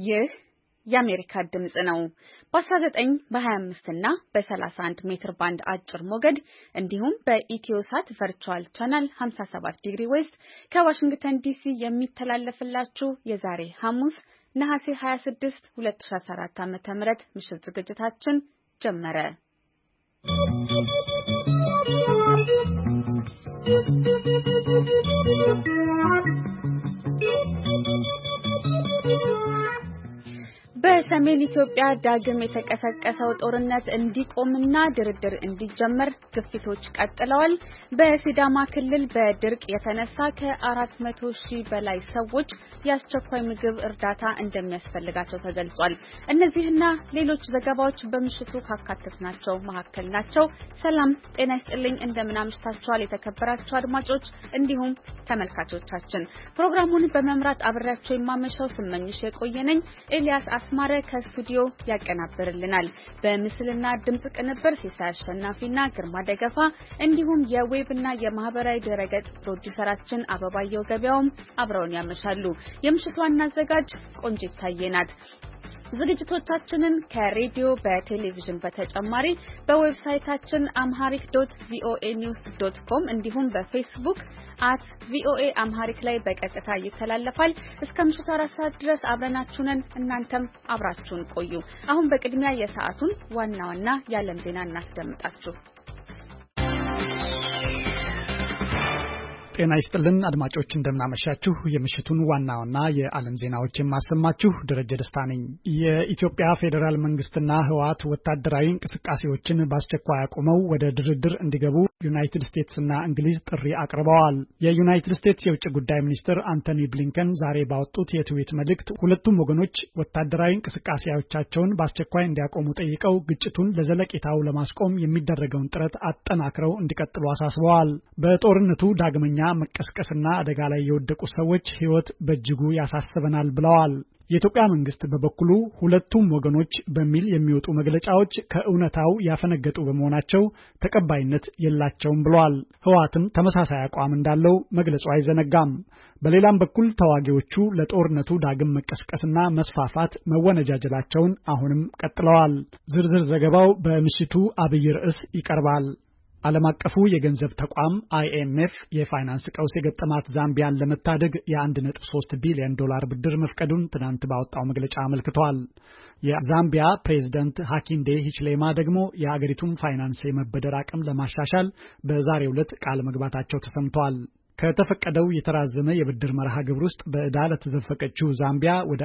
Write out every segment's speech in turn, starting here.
ይህ የአሜሪካ ድምጽ ነው። በ19 በ25 እና በ31 ሜትር ባንድ አጭር ሞገድ እንዲሁም በኢትዮሳት ቨርቹዋል ቻናል 57 ዲግሪ ዌስት ከዋሽንግተን ዲሲ የሚተላለፍላችሁ የዛሬ ሐሙስ ነሐሴ 26 2014 ዓ.ም ምሽት ዝግጅታችን ጀመረ። በሰሜን ኢትዮጵያ ዳግም የተቀሰቀሰው ጦርነት እንዲቆምና ድርድር እንዲጀመር ግፊቶች ቀጥለዋል። በሲዳማ ክልል በድርቅ የተነሳ ከ400,000 በላይ ሰዎች የአስቸኳይ ምግብ እርዳታ እንደሚያስፈልጋቸው ተገልጿል። እነዚህና ሌሎች ዘገባዎች በምሽቱ ካካተትናቸው መካከል ናቸው። ሰላም ጤና ይስጥልኝ፣ እንደምን አምሽታችኋል የተከበራችሁ አድማጮች እንዲሁም ተመልካቾቻችን። ፕሮግራሙን በመምራት አብሬያችሁ የማመሻው ስመኝሽ የቆየነኝ። ኤልያስ አስማረ ከስቱዲዮ ያቀናብርልናል። በምስልና ድምጽ ቅንብር ሲሳይ አሸናፊና ግርማ ደገፋ እንዲሁም የዌብና የማህበራዊ ድረገጽ ፕሮዲዩሰራችን አበባየው ገበያውም አብረውን ያመሻሉ። የምሽቱ ዋና አዘጋጅ ቆንጂት ታየናት። ዝግጅቶቻችንን ከሬዲዮ በቴሌቪዥን በተጨማሪ በዌብሳይታችን amharic.voanews.com እንዲሁም በፌስቡክ @voaamharic ላይ በቀጥታ ይተላለፋል። እስከ ምሽቱ 4 ሰዓት ድረስ አብረናችሁ ነን። እናንተም አብራችሁን ቆዩ። አሁን በቅድሚያ የሰዓቱን ዋና ዋና የዓለም ዜና እናስደምጣችሁ። ጤና ይስጥልን አድማጮች፣ እንደምናመሻችሁ። የምሽቱን ዋና ዋና የዓለም ዜናዎች የማሰማችሁ ደረጀ ደስታ ነኝ። የኢትዮጵያ ፌዴራል መንግስትና ህወሓት ወታደራዊ እንቅስቃሴዎችን በአስቸኳይ አቁመው ወደ ድርድር እንዲገቡ ዩናይትድ ስቴትስና እንግሊዝ ጥሪ አቅርበዋል። የዩናይትድ ስቴትስ የውጭ ጉዳይ ሚኒስትር አንቶኒ ብሊንከን ዛሬ ባወጡት የትዊት መልእክት ሁለቱም ወገኖች ወታደራዊ እንቅስቃሴዎቻቸውን በአስቸኳይ እንዲያቆሙ ጠይቀው ግጭቱን ለዘለቄታው ለማስቆም የሚደረገውን ጥረት አጠናክረው እንዲቀጥሉ አሳስበዋል። በጦርነቱ ዳግመኛ መቀስቀስና አደጋ ላይ የወደቁ ሰዎች ህይወት በእጅጉ ያሳስበናል ብለዋል። የኢትዮጵያ መንግስት በበኩሉ ሁለቱም ወገኖች በሚል የሚወጡ መግለጫዎች ከእውነታው ያፈነገጡ በመሆናቸው ተቀባይነት የላቸውም ብለዋል። ህወሓትም ተመሳሳይ አቋም እንዳለው መግለጹ አይዘነጋም። በሌላም በኩል ተዋጊዎቹ ለጦርነቱ ዳግም መቀስቀስና መስፋፋት መወነጃጀላቸውን አሁንም ቀጥለዋል። ዝርዝር ዘገባው በምሽቱ አብይ ርዕስ ይቀርባል። ዓለም አቀፉ የገንዘብ ተቋም IMF የፋይናንስ ቀውስ የገጠማት ዛምቢያን ለመታደግ የ1.3 ቢሊዮን ዶላር ብድር መፍቀዱን ትናንት ባወጣው መግለጫ አመልክቷል። የዛምቢያ ፕሬዝዳንት ሃኪንዴ ሂችሌማ ደግሞ የአገሪቱን ፋይናንስ የመበደር አቅም ለማሻሻል በዛሬው ዕለት ቃል መግባታቸው ተሰምቷል። ከተፈቀደው የተራዘመ የብድር መርሃ ግብር ውስጥ በዕዳ ለተዘፈቀችው ዛምቢያ ወደ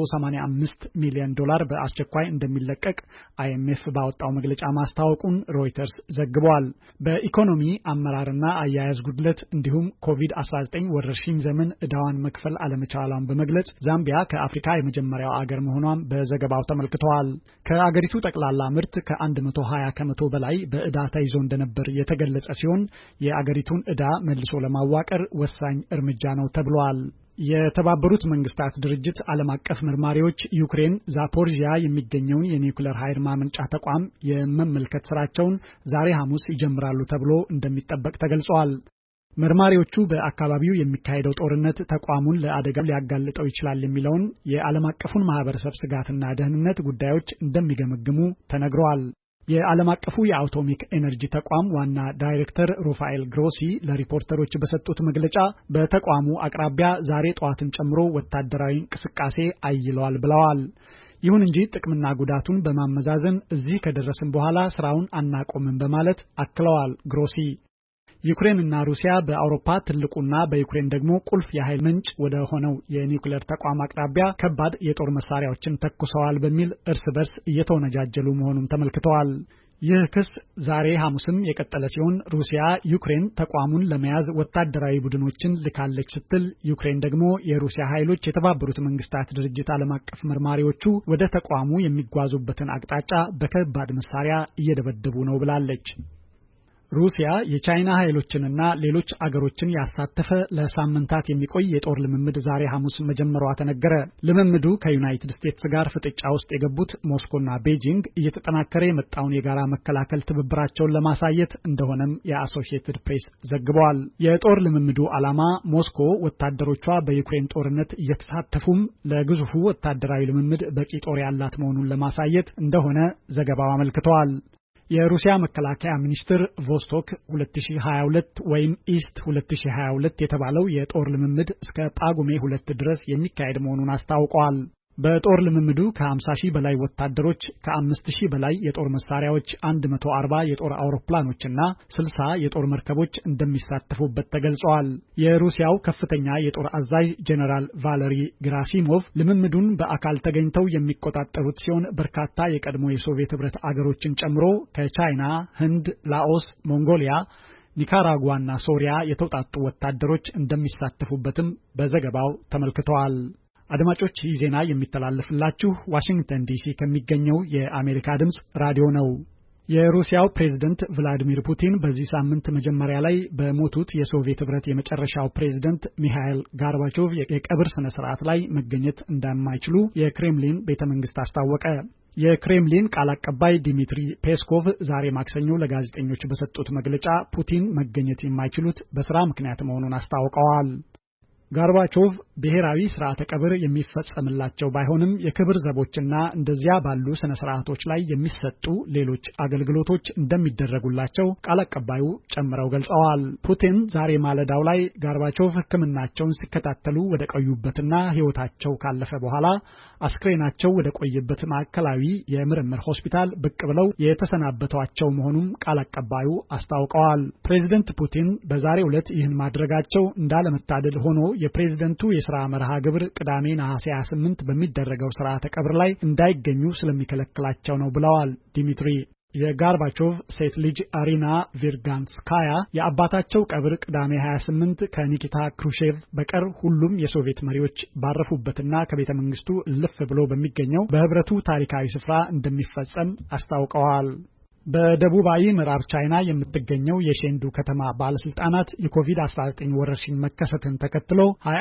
185 ሚሊዮን ዶላር በአስቸኳይ እንደሚለቀቅ IMF ባወጣው መግለጫ ማስታወቁን ሮይተርስ ዘግቧል። በኢኮኖሚ አመራርና አያያዝ ጉድለት እንዲሁም ኮቪድ-19 ወረርሽኝ ዘመን ዕዳዋን መክፈል አለመቻሏን በመግለጽ ዛምቢያ ከአፍሪካ የመጀመሪያው አገር መሆኗን በዘገባው ተመልክተዋል። ከአገሪቱ ጠቅላላ ምርት ከ120 ከመቶ በላይ በዕዳ ተይዞ እንደነበር የተገለጸ ሲሆን የአገሪቱን ዕዳ መልሶ ለማዋቀር ወሳኝ እርምጃ ነው ተብሏል። የተባበሩት መንግስታት ድርጅት ዓለም አቀፍ መርማሪዎች ዩክሬን ዛፖሪዥያ የሚገኘውን የኒውክሌር ኃይል ማመንጫ ተቋም የመመልከት ስራቸውን ዛሬ ሐሙስ ይጀምራሉ ተብሎ እንደሚጠበቅ ተገልጿል። መርማሪዎቹ በአካባቢው የሚካሄደው ጦርነት ተቋሙን ለአደጋ ሊያጋልጠው ይችላል የሚለውን የዓለም አቀፉን ማህበረሰብ ስጋትና ደህንነት ጉዳዮች እንደሚገመግሙ ተነግረዋል። የዓለም አቀፉ የአቶሚክ ኤነርጂ ተቋም ዋና ዳይሬክተር ሩፋኤል ግሮሲ ለሪፖርተሮች በሰጡት መግለጫ በተቋሙ አቅራቢያ ዛሬ ጠዋትን ጨምሮ ወታደራዊ እንቅስቃሴ አይለዋል ብለዋል። ይሁን እንጂ ጥቅምና ጉዳቱን በማመዛዘን እዚህ ከደረስን በኋላ ስራውን አናቆምም በማለት አክለዋል ግሮሲ። ዩክሬንና ሩሲያ በአውሮፓ ትልቁና በዩክሬን ደግሞ ቁልፍ የኃይል ምንጭ ወደ ሆነው የኒውክሌር ተቋም አቅራቢያ ከባድ የጦር መሳሪያዎችን ተኩሰዋል በሚል እርስ በርስ እየተወነጃጀሉ መሆኑን ተመልክተዋል። ይህ ክስ ዛሬ ሐሙስም የቀጠለ ሲሆን ሩሲያ ዩክሬን ተቋሙን ለመያዝ ወታደራዊ ቡድኖችን ልካለች ስትል፣ ዩክሬን ደግሞ የሩሲያ ኃይሎች የተባበሩት መንግስታት ድርጅት ዓለም አቀፍ መርማሪዎቹ ወደ ተቋሙ የሚጓዙበትን አቅጣጫ በከባድ መሳሪያ እየደበደቡ ነው ብላለች። ሩሲያ የቻይና ኃይሎችንና ሌሎች አገሮችን ያሳተፈ ለሳምንታት የሚቆይ የጦር ልምምድ ዛሬ ሐሙስ መጀመሯ ተነገረ። ልምምዱ ከዩናይትድ ስቴትስ ጋር ፍጥጫ ውስጥ የገቡት ሞስኮና ቤጂንግ እየተጠናከረ የመጣውን የጋራ መከላከል ትብብራቸውን ለማሳየት እንደሆነም የአሶሺየትድ ፕሬስ ዘግቧል። የጦር ልምምዱ ዓላማ ሞስኮ ወታደሮቿ በዩክሬን ጦርነት እየተሳተፉም ለግዙፉ ወታደራዊ ልምምድ በቂ ጦር ያላት መሆኑን ለማሳየት እንደሆነ ዘገባው አመልክቷል። የሩሲያ መከላከያ ሚኒስትር ቮስቶክ 2022 ወይም ኢስት 2022 የተባለው የጦር ልምምድ እስከ ጳጉሜ 2 ድረስ የሚካሄድ መሆኑን አስታውቋል። በጦር ልምምዱ ከ50,000 በላይ ወታደሮች፣ ከ5,000 በላይ የጦር መሳሪያዎች፣ 140 የጦር አውሮፕላኖችና 60 የጦር መርከቦች እንደሚሳተፉበት ተገልጿል። የሩሲያው ከፍተኛ የጦር አዛዥ ጄኔራል ቫለሪ ግራሲሞቭ ልምምዱን በአካል ተገኝተው የሚቆጣጠሩት ሲሆን በርካታ የቀድሞ የሶቪየት ህብረት አገሮችን ጨምሮ ከቻይና፣ ህንድ፣ ላኦስ፣ ሞንጎሊያ፣ ኒካራጓና ሶሪያ የተውጣጡ ወታደሮች እንደሚሳተፉበትም በዘገባው ተመልክተዋል። አድማጮች ይህ ዜና የሚተላለፍላችሁ ዋሽንግተን ዲሲ ከሚገኘው የአሜሪካ ድምጽ ራዲዮ ነው። የሩሲያው ፕሬዝዳንት ቭላዲሚር ፑቲን በዚህ ሳምንት መጀመሪያ ላይ በሞቱት የሶቪየት ህብረት የመጨረሻው ፕሬዝዳንት ሚሃኤል ጋርባቾቭ የቀብር ስነ ስርዓት ላይ መገኘት እንደማይችሉ የክሬምሊን ቤተመንግስት አስታወቀ። የክሬምሊን ቃል አቀባይ ዲሚትሪ ፔስኮቭ ዛሬ ማክሰኞ ለጋዜጠኞች በሰጡት መግለጫ ፑቲን መገኘት የማይችሉት በስራ ምክንያት መሆኑን አስታውቀዋል። ጋርባቾቭ ብሔራዊ ስርዓተ ቀብር የሚፈጸምላቸው ባይሆንም የክብር ዘቦችና እንደዚያ ባሉ ስነ ስርዓቶች ላይ የሚሰጡ ሌሎች አገልግሎቶች እንደሚደረጉላቸው ቃል አቀባዩ ጨምረው ገልጸዋል። ፑቲን ዛሬ ማለዳው ላይ ጋርባቾቭ ሕክምናቸውን ሲከታተሉ ወደ ቆዩበትና ህይወታቸው ካለፈ በኋላ አስክሬናቸው ወደ ቆየበት ማዕከላዊ የምርምር ሆስፒታል ብቅ ብለው የተሰናበቷቸው መሆኑን ቃል አቀባዩ አስታውቀዋል። ፕሬዝዳንት ፑቲን በዛሬው ዕለት ይህን ማድረጋቸው እንዳለመታደል ሆኖ የፕሬዝዳንቱ የሥራ መርሃ ግብር ቅዳሜ ነሐሴ 28 በሚደረገው ሥርዓተ ቀብር ላይ እንዳይገኙ ስለሚከለክላቸው ነው ብለዋል ዲሚትሪ። የጋርባቾቭ ሴት ልጅ አሪና ቪርጋንስካያ የአባታቸው ቀብር ቅዳሜ 28 ከኒኪታ ክሩሼቭ በቀር ሁሉም የሶቪየት መሪዎች ባረፉበትና ከቤተ መንግስቱ እልፍ ብሎ በሚገኘው በህብረቱ ታሪካዊ ስፍራ እንደሚፈጸም አስታውቀዋል። በደቡባዊ ምዕራብ ቻይና የምትገኘው የሼንዱ ከተማ ባለስልጣናት የኮቪድ-19 ወረርሽኝ መከሰትን ተከትሎ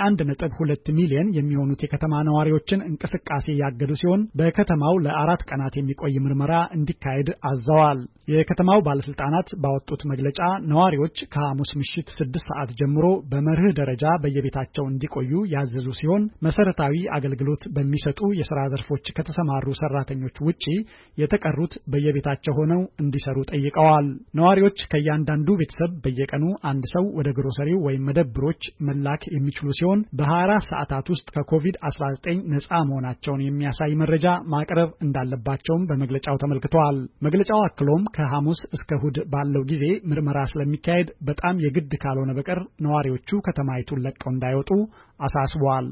21.2 ሚሊዮን የሚሆኑት የከተማ ነዋሪዎችን እንቅስቃሴ ያገዱ ሲሆን በከተማው ለ4 ቀናት የሚቆይ ምርመራ እንዲካሄድ አዘዋል። የከተማው ባለስልጣናት ባወጡት መግለጫ ነዋሪዎች ከሐሙስ ምሽት 6 ሰዓት ጀምሮ በመርህ ደረጃ በየቤታቸው እንዲቆዩ ያዘዙ ሲሆን መሰረታዊ አገልግሎት በሚሰጡ የሥራ ዘርፎች ከተሰማሩ ሰራተኞች ውጪ የተቀሩት በየቤታቸው ሆነው እንዲሰሩ ጠይቀዋል። ነዋሪዎች ከእያንዳንዱ ቤተሰብ በየቀኑ አንድ ሰው ወደ ግሮሰሪው ወይም መደብሮች መላክ የሚችሉ ሲሆን በ24 ሰዓታት ውስጥ ከኮቪድ-19 ነፃ መሆናቸውን የሚያሳይ መረጃ ማቅረብ እንዳለባቸውም በመግለጫው ተመልክቷል። መግለጫው አክሎም ከሐሙስ እስከ እሁድ ባለው ጊዜ ምርመራ ስለሚካሄድ በጣም የግድ ካልሆነ በቀር ነዋሪዎቹ ከተማይቱን ለቀው እንዳይወጡ አሳስቧል።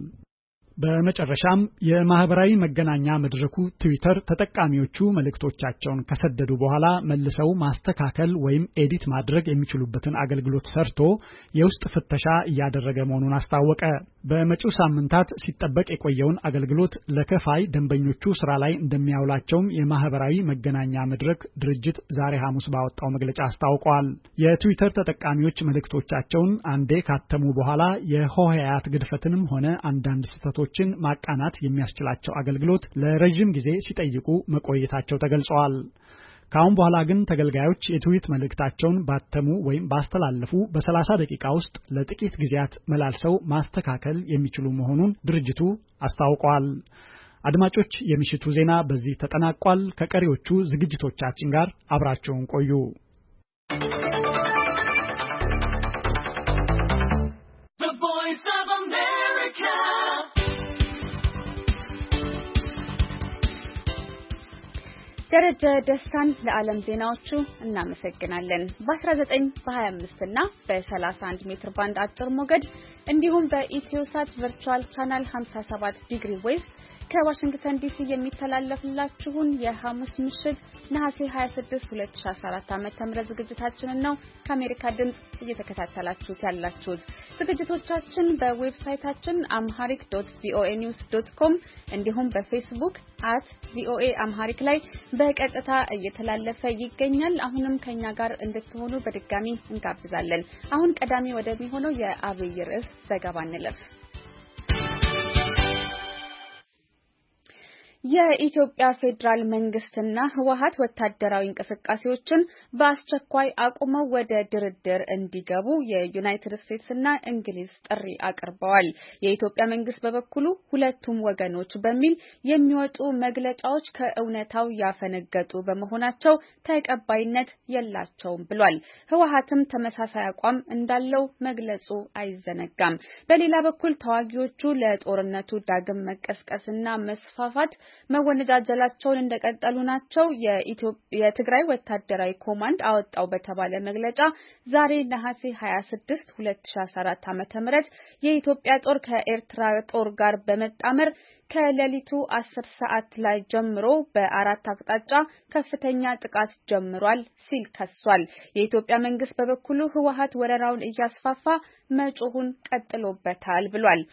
በመጨረሻም የማህበራዊ መገናኛ መድረኩ ትዊተር ተጠቃሚዎቹ መልእክቶቻቸውን ከሰደዱ በኋላ መልሰው ማስተካከል ወይም ኤዲት ማድረግ የሚችሉበትን አገልግሎት ሰርቶ የውስጥ ፍተሻ እያደረገ መሆኑን አስታወቀ። በመጪው ሳምንታት ሲጠበቅ የቆየውን አገልግሎት ለከፋይ ደንበኞቹ ስራ ላይ እንደሚያውላቸውም የማህበራዊ መገናኛ መድረክ ድርጅት ዛሬ ሐሙስ ባወጣው መግለጫ አስታውቋል። የትዊተር ተጠቃሚዎች መልእክቶቻቸውን አንዴ ካተሙ በኋላ የሆሄያት ግድፈትንም ሆነ አንዳንድ ስህተቶችን ማቃናት የሚያስችላቸው አገልግሎት ለረጅም ጊዜ ሲጠይቁ መቆየታቸው ተገልጸዋል። ካሁን በኋላ ግን ተገልጋዮች የትዊት መልእክታቸውን ባተሙ ወይም ባስተላለፉ በ30 ደቂቃ ውስጥ ለጥቂት ጊዜያት መላልሰው ማስተካከል የሚችሉ መሆኑን ድርጅቱ አስታውቋል። አድማጮች፣ የምሽቱ ዜና በዚህ ተጠናቋል። ከቀሪዎቹ ዝግጅቶቻችን ጋር አብራችሁን ቆዩ። ደረጀ ደስታን ለዓለም ዜናዎቹ እናመሰግናለን። በ19 በ25 እና በ31 ሜትር ባንድ አጭር ሞገድ እንዲሁም በኢትዮሳት ቨርቹዋል ቻናል 57 ዲግሪ ዌስት ከዋሽንግተን ዲሲ የሚተላለፍላችሁን የሐሙስ ምሽት ነሐሴ 26 2014 ዓ.ም ዝግጅታችንን ነው ከአሜሪካ ድምጽ እየተከታተላችሁት ያላችሁት። ዝግጅቶቻችን በዌብሳይታችን amharic.voanews.com እንዲሁም በፌስቡክ @voa amharic ላይ በቀጥታ እየተላለፈ ይገኛል። አሁንም ከኛ ጋር እንድትሆኑ በድጋሚ እንጋብዛለን። አሁን ቀዳሚ ወደሚሆነው የአብይ ርዕስ ዘገባ እንለፍ። የኢትዮጵያ ፌዴራል መንግስትና ህወሓት ወታደራዊ እንቅስቃሴዎችን በአስቸኳይ አቁመው ወደ ድርድር እንዲገቡ የዩናይትድ ስቴትስና እንግሊዝ ጥሪ አቅርበዋል። የኢትዮጵያ መንግስት በበኩሉ ሁለቱም ወገኖች በሚል የሚወጡ መግለጫዎች ከእውነታው ያፈነገጡ በመሆናቸው ተቀባይነት የላቸውም ብሏል። ህወሓትም ተመሳሳይ አቋም እንዳለው መግለጹ አይዘነጋም። በሌላ በኩል ተዋጊዎቹ ለጦርነቱ ዳግም መቀስቀስና መስፋፋት መወነጃጀላቸውን እንደቀጠሉ ናቸው። የትግራይ ወታደራዊ ኮማንድ አወጣው በተባለ መግለጫ ዛሬ ነሐሴ 26 2014 ዓ.ም የኢትዮጵያ ጦር ከኤርትራ ጦር ጋር በመጣመር ከሌሊቱ 10 ሰዓት ላይ ጀምሮ በአራት አቅጣጫ ከፍተኛ ጥቃት ጀምሯል ሲል ከሷል። የኢትዮጵያ መንግስት በበኩሉ ህወሓት ወረራውን እያስፋፋ መጮሁን ቀጥሎበታል ብሏል።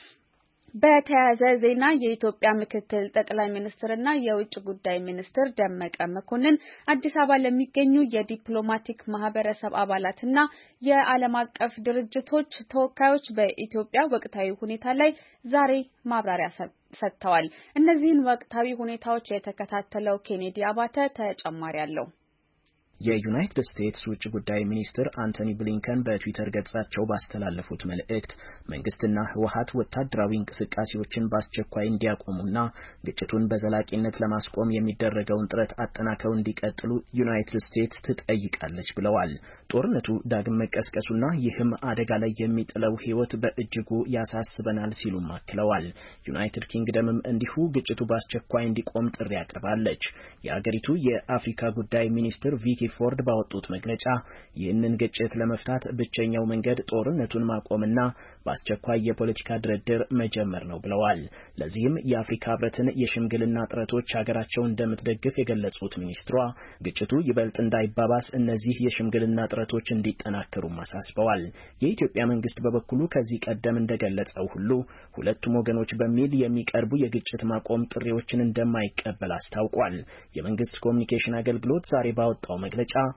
በተያያዘ ዜና የኢትዮጵያ ምክትል ጠቅላይ ሚኒስትርና የውጭ ጉዳይ ሚኒስትር ደመቀ መኮንን አዲስ አበባ ለሚገኙ የዲፕሎማቲክ ማህበረሰብ አባላትና የዓለም አቀፍ ድርጅቶች ተወካዮች በኢትዮጵያ ወቅታዊ ሁኔታ ላይ ዛሬ ማብራሪያ ሰጥተዋል። እነዚህን ወቅታዊ ሁኔታዎች የተከታተለው ኬኔዲ አባተ ተጨማሪ አለው። የዩናይትድ ስቴትስ ውጭ ጉዳይ ሚኒስትር አንቶኒ ብሊንከን በትዊተር ገጻቸው ባስተላለፉት መልእክት መንግስትና ህወሓት ወታደራዊ እንቅስቃሴዎችን በአስቸኳይ እንዲያቆሙና ግጭቱን በዘላቂነት ለማስቆም የሚደረገውን ጥረት አጠናክረው እንዲቀጥሉ ዩናይትድ ስቴትስ ትጠይቃለች ብለዋል። ጦርነቱ ዳግም መቀስቀሱና ይህም አደጋ ላይ የሚጥለው ህይወት በእጅጉ ያሳስበናል ሲሉም አክለዋል። ዩናይትድ ኪንግደምም እንዲሁ ግጭቱ በአስቸኳይ እንዲቆም ጥሪ አቅርባለች። የአገሪቱ የአፍሪካ ጉዳይ ሚኒስትር ቪኪ ፎርድ ባወጡት መግለጫ ይህንን ግጭት ለመፍታት ብቸኛው መንገድ ጦርነቱን ማቆምና በአስቸኳይ የፖለቲካ ድርድር መጀመር ነው ብለዋል። ለዚህም የአፍሪካ ህብረትን የሽምግልና ጥረቶች ሀገራቸው እንደምትደግፍ የገለጹት ሚኒስትሯ ግጭቱ ይበልጥ እንዳይባባስ እነዚህ የሽምግልና ጥረቶች እንዲጠናከሩም አሳስበዋል። የኢትዮጵያ መንግስት በበኩሉ ከዚህ ቀደም እንደገለጸው ሁሉ ሁለቱም ወገኖች በሚል የሚቀርቡ የግጭት ማቆም ጥሪዎችን እንደማይቀበል አስታውቋል። የመንግስት ኮሚኒኬሽን አገልግሎት ዛሬ ባወጣው መግለጫ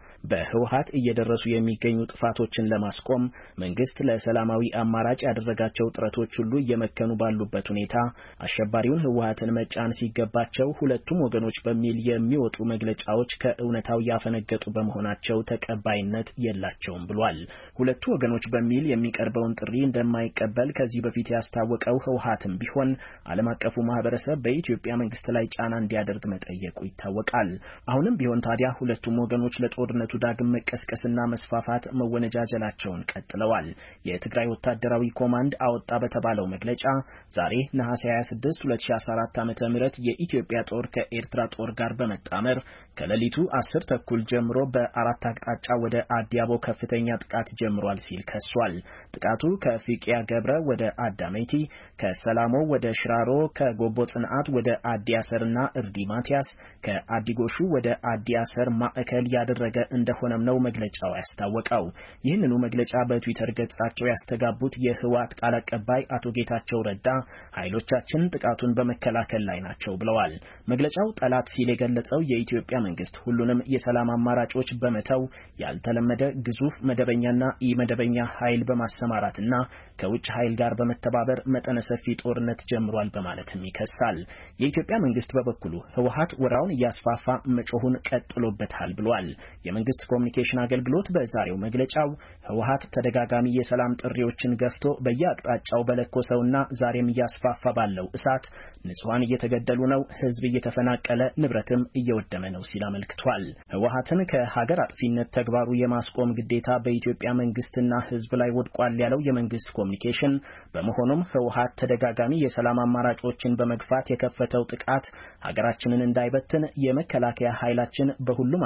በህወሓት እየደረሱ የሚገኙ ጥፋቶችን ለማስቆም መንግስት ለሰላማዊ አማራጭ ያደረጋቸው ጥረቶች ሁሉ እየመከኑ ባሉበት ሁኔታ አሸባሪውን ህወሓትን መጫን ሲገባቸው ሁለቱም ወገኖች በሚል የሚወጡ መግለጫዎች ከእውነታው ያፈነገጡ በመሆናቸው ተቀባይነት የላቸውም ብሏል። ሁለቱ ወገኖች በሚል የሚቀርበውን ጥሪ እንደማይቀበል ከዚህ በፊት ያስታወቀው ህወሓትም ቢሆን ዓለም አቀፉ ማህበረሰብ በኢትዮጵያ መንግስት ላይ ጫና እንዲያደርግ መጠየቁ ይታወቃል። አሁንም ቢሆን ታዲያ ሁለቱም ወገኖች ለጦርነቱ ዳግም መቀስቀስና መስፋፋት መወነጃጀላቸውን ቀጥለዋል። የትግራይ ወታደራዊ ኮማንድ አወጣ በተባለው መግለጫ ዛሬ ነሐሴ 26 2014 ዓ.ም የኢትዮጵያ ጦር ከኤርትራ ጦር ጋር በመጣመር ከሌሊቱ 10 ተኩል ጀምሮ በአራት አቅጣጫ ወደ አዲያቦ ከፍተኛ ጥቃት ጀምሯል ሲል ከሷል። ጥቃቱ ከፊቂያ ገብረ ወደ አዳሜቲ፣ ከሰላሞ ወደ ሽራሮ፣ ከጎቦ ጽንዓት ወደ አዲያሰርና እርዲ ማቲያስ፣ ከአዲጎሹ ወደ አዲያሰር ማዕከል ያደረገ እንደሆነም ነው መግለጫው ያስታወቀው። ይህንኑ መግለጫ በትዊተር ገጻቸው ያስተጋቡት የህወሓት ቃል አቀባይ አቶ ጌታቸው ረዳ ኃይሎቻችን ጥቃቱን በመከላከል ላይ ናቸው ብለዋል። መግለጫው ጠላት ሲል የገለጸው የኢትዮጵያ መንግስት ሁሉንም የሰላም አማራጮች በመተው ያልተለመደ ግዙፍ መደበኛና ኢመደበኛ ኃይል በማሰማራትና ከውጭ ኃይል ጋር በመተባበር መጠነ ሰፊ ጦርነት ጀምሯል በማለትም ይከሳል። የኢትዮጵያ መንግስት በበኩሉ ህወሓት ወራውን እያስፋፋ መጮሁን ቀጥሎበታል ብሏል። የመንግስት ኮሚኒኬሽን አገልግሎት በዛሬው መግለጫው ህወሓት ተደጋጋሚ የሰላም ጥሪዎችን ገፍቶ በየአቅጣጫው በለኮሰውና ዛሬም እያስፋፋ ባለው እሳት ንጹሃን እየተገደሉ ነው፣ ህዝብ እየተፈናቀለ ንብረትም እየወደመ ነው ሲል አመልክቷል። ህወሓትን ከሀገር አጥፊነት ተግባሩ የማስቆም ግዴታ በኢትዮጵያ መንግስትና ህዝብ ላይ ወድቋል ያለው የመንግስት ኮሚኒኬሽን በመሆኑም ህወሓት ተደጋጋሚ የሰላም አማራጮችን በመግፋት የከፈተው ጥቃት ሀገራችንን እንዳይበትን የመከላከያ ኃይላችን በሁሉም አቅጣጫ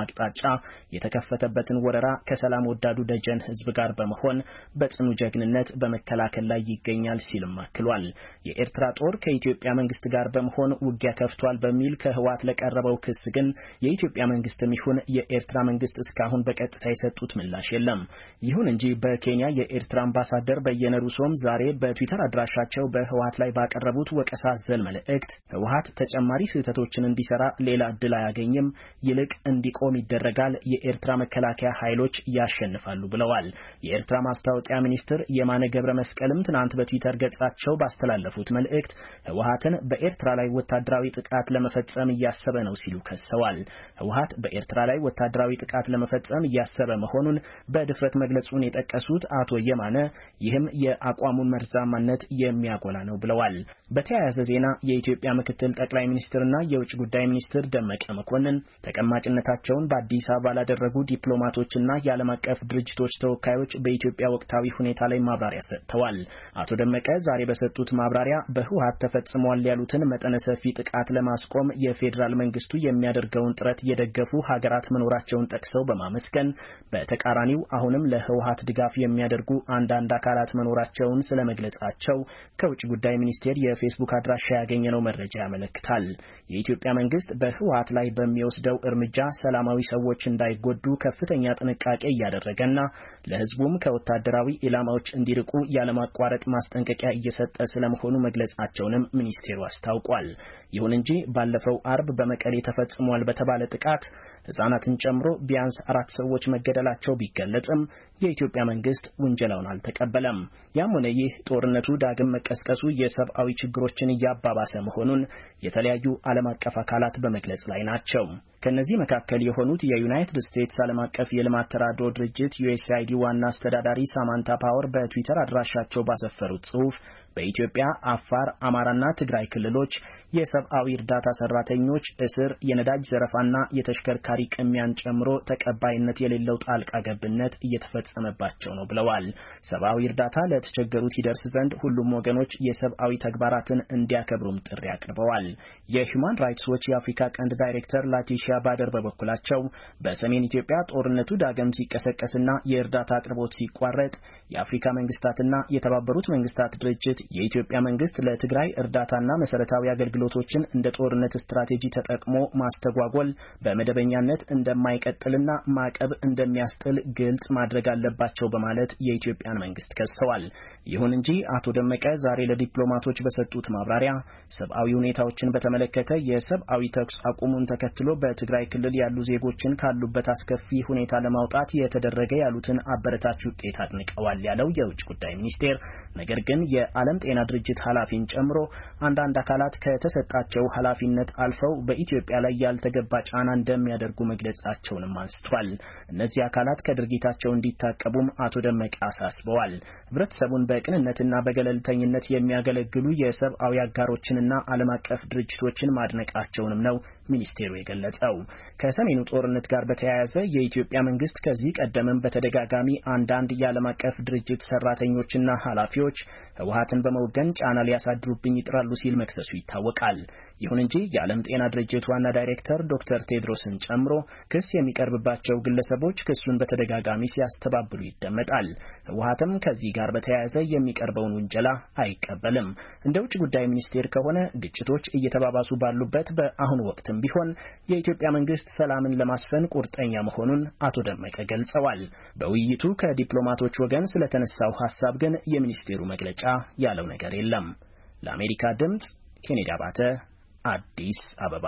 የተከፈተበትን ወረራ ከሰላም ወዳዱ ደጀን ህዝብ ጋር በመሆን በጽኑ ጀግንነት በመከላከል ላይ ይገኛል ሲልም አክሏል። የኤርትራ ጦር ከኢትዮጵያ መንግስት ጋር በመሆን ውጊያ ከፍቷል በሚል ከህወሓት ለቀረበው ክስ ግን የኢትዮጵያ መንግስትም ይሁን የኤርትራ መንግስት እስካሁን በቀጥታ የሰጡት ምላሽ የለም። ይሁን እንጂ በኬንያ የኤርትራ አምባሳደር በየነ ሩሶም ዛሬ በትዊተር አድራሻቸው በህወሓት ላይ ባቀረቡት ወቀሳ አዘል መልእክት ህወሓት ተጨማሪ ስህተቶችን እንዲሰራ ሌላ እድል አያገኝም፣ ይልቅ እንዲቆም ይደረጋል፣ የኤርትራ መከላከያ ኃይሎች ያሸንፋሉ ብለዋል። የኤርትራ ማስታወቂያ ሚኒስትር የማነ ገብረ መስቀልም ትናንት በትዊተር ገጻቸው ባስተላለፉት መልእክት ህወሓትን በኤርትራ ላይ ወታደራዊ ጥቃት ለመፈጸም እያሰበ ነው ሲሉ ከሰዋል። ህወሓት በኤርትራ ላይ ወታደራዊ ጥቃት ለመፈጸም እያሰበ መሆኑን በድፍረት መግለጹን የጠቀሱት አቶ የማነ ይህም የአቋሙን መርዛማነት የሚያጎላ ነው ብለዋል። በተያያዘ ዜና የኢትዮጵያ ምክትል ጠቅላይ ሚኒስትርና የውጭ ጉዳይ ሚኒስትር ደመቀ መኮንን ተቀማጭነታቸውን በአዲስ አበባ ላደረጉ ዲፕሎማቶችና የዓለም አቀፍ ድርጅቶች ተወካዮች በኢትዮጵያ ወቅታዊ ሁኔታ ላይ ማብራሪያ ሰጥተዋል። አቶ ደመቀ ዛሬ በሰጡት ማብራሪያ በህወሓት ተፈጽሟል ያሉትን መጠነ ሰፊ ጥቃት ለማስቆም የፌዴራል መንግስቱ የሚያደርገውን ጥረት የደገፉ ሀገራት መኖራቸውን ጠቅሰው በማመስገን በተቃራኒው አሁንም ለህወሓት ድጋፍ የሚያደርጉ አንዳንድ አካላት መኖራቸውን ስለመግለጻቸው ከውጭ ጉዳይ ሚኒስቴር የፌስቡክ አድራሻ ያገኘነው መረጃ ያመለክታል። የኢትዮጵያ መንግስት በህወሓት ላይ በሚወስደው እርምጃ ሰላማዊ ሰዎች እንዳይጎዱ ከፍተኛ ጥንቃቄ እያደረገና ለህዝቡም ከወታደራዊ ኢላማዎች እንዲርቁ ያለማቋረጥ ማስጠንቀቂያ እየሰጠ ስለመሆኑ መግለጻቸውንም ሚኒስቴሩ አስታውቋል። ይሁን እንጂ ባለፈው አርብ በመቀሌ ተፈጽሟል በተባለ ጥቃት ህጻናትን ጨምሮ ቢያንስ 4 ሰዎች መገደላቸው ቢገለጽም የኢትዮጵያ መንግስት ውንጀላውን አልተቀበለም። ያም ሆነ ይህ ጦርነቱ ዳግም መቀስቀሱ የሰብአዊ ችግሮችን እያባባሰ መሆኑን የተለያዩ ዓለም አቀፍ አካላት በመግለጽ ላይ ናቸው። ከነዚህ መካከል የሆኑት የዩናይትድ ስቴትስ ዓለም አቀፍ የልማት ተራድኦ ድርጅት USAID ዋና አስተዳዳሪ ሳማንታ ፓወር በትዊተር አድራሻቸው ባሰፈሩት ጽሑፍ በኢትዮጵያ አፋር፣ አማራና ትግራይ ክልሎች የሰብአዊ እርዳታ ሰራተኞች እስር፣ የነዳጅ ዘረፋና የተሽከርካሪ ቅሚያን ጨምሮ ተቀባይነት የሌለው ጣልቃ ገብነት እየተፈጸመባቸው ነው ብለዋል። ሰብአዊ እርዳታ ለተቸገሩት ይደርስ ዘንድ ሁሉም ወገኖች የሰብአዊ ተግባራትን እንዲያከብሩም ጥሪ አቅርበዋል። የሂውማን ራይትስ ዎች የአፍሪካ ቀንድ ዳይሬክተር ላቲሻ ባደር በበኩላቸው በሰሜን ኢትዮጵያ ጦርነቱ ዳግም ሲቀሰቀስና የእርዳታ አቅርቦት ሲቋረጥ የአፍሪካ መንግስታትና የተባበሩት መንግስታት ድርጅት የኢትዮጵያ መንግስት ለትግራይ እርዳታና መሰረታዊ አገልግሎቶችን እንደ ጦርነት ስትራቴጂ ተጠቅሞ ማስተጓጎል በመደበኛነት እንደማይቀጥልና ማዕቀብ እንደሚያስጥል ግልጽ ማድረግ አለባቸው በማለት የኢትዮጵያን መንግስት ከሰዋል። ይሁን እንጂ አቶ ደመቀ ዛሬ ለዲፕሎማቶች በሰጡት ማብራሪያ ሰብአዊ ሁኔታዎችን በተመለከተ የሰብአዊ ተኩስ አቁሙን ተከትሎ በትግራይ ክልል ያሉ ዜጎችን ካሉበት አስከፊ ሁኔታ ለማውጣት የተደረገ ያሉትን አበረታች ውጤት አድንቀዋል ያለው የውጭ ጉዳይ ሚኒስቴር ነገር ግን የዓለም ጤና ድርጅት ኃላፊን ጨምሮ አንዳንድ አካላት ከተሰጣቸው ኃላፊነት አልፈው በኢትዮጵያ ላይ ያልተገባ ጫና እንደሚያደርጉ መግለጻቸውንም አንስቷል። እነዚህ አካላት ከድርጊታቸው እንዲታቀቡም አቶ ደመቀ አሳስበዋል። ህብረተሰቡን በቅንነትና በገለልተኝነት የሚያገለግሉ የሰብአዊ አጋሮችንና ዓለም አቀፍ ድርጅቶችን ማድነቃቸውንም ነው ሚኒስቴሩ የገለጸው። ከሰሜኑ ጦርነት ጋር በተያያዘ የኢትዮጵያ መንግስት ከዚህ ቀደምም በተደጋጋሚ አንዳንድ የዓለም አቀፍ ድርጅት ሰራተኞችና ኃላፊዎች ህወሓትን በመወገን ጫና ሊያሳድሩብኝ ይጥራሉ ሲል መክሰሱ ይታወቃል። ይሁን እንጂ የዓለም ጤና ድርጅት ዋና ዳይሬክተር ዶክተር ቴድሮስን ጨምሮ ክስ የሚቀርብባቸው ግለሰቦች ክሱን በተደጋጋሚ ሲያስተባብሉ ይደመጣል። ህወሓትም ከዚህ ጋር በተያያዘ የሚቀርበውን ውንጀላ አይቀበልም። እንደ ውጭ ጉዳይ ሚኒስቴር ከሆነ ግጭቶች እየተባባሱ ባሉበት በአሁኑ ወቅትም ቢሆን የኢትዮጵያ መንግስት ሰላምን ለማስፈን ቁርጠኛ መሆኑን አቶ ደመቀ ገልጸዋል። በውይይቱ ከዲፕሎማቶች ወገን ስለተነሳው ሐሳብ ግን የሚኒስቴሩ መግለጫ ያለው ነገር የለም። ለአሜሪካ ድምጽ ኬኔዲ አባተ አዲስ አበባ።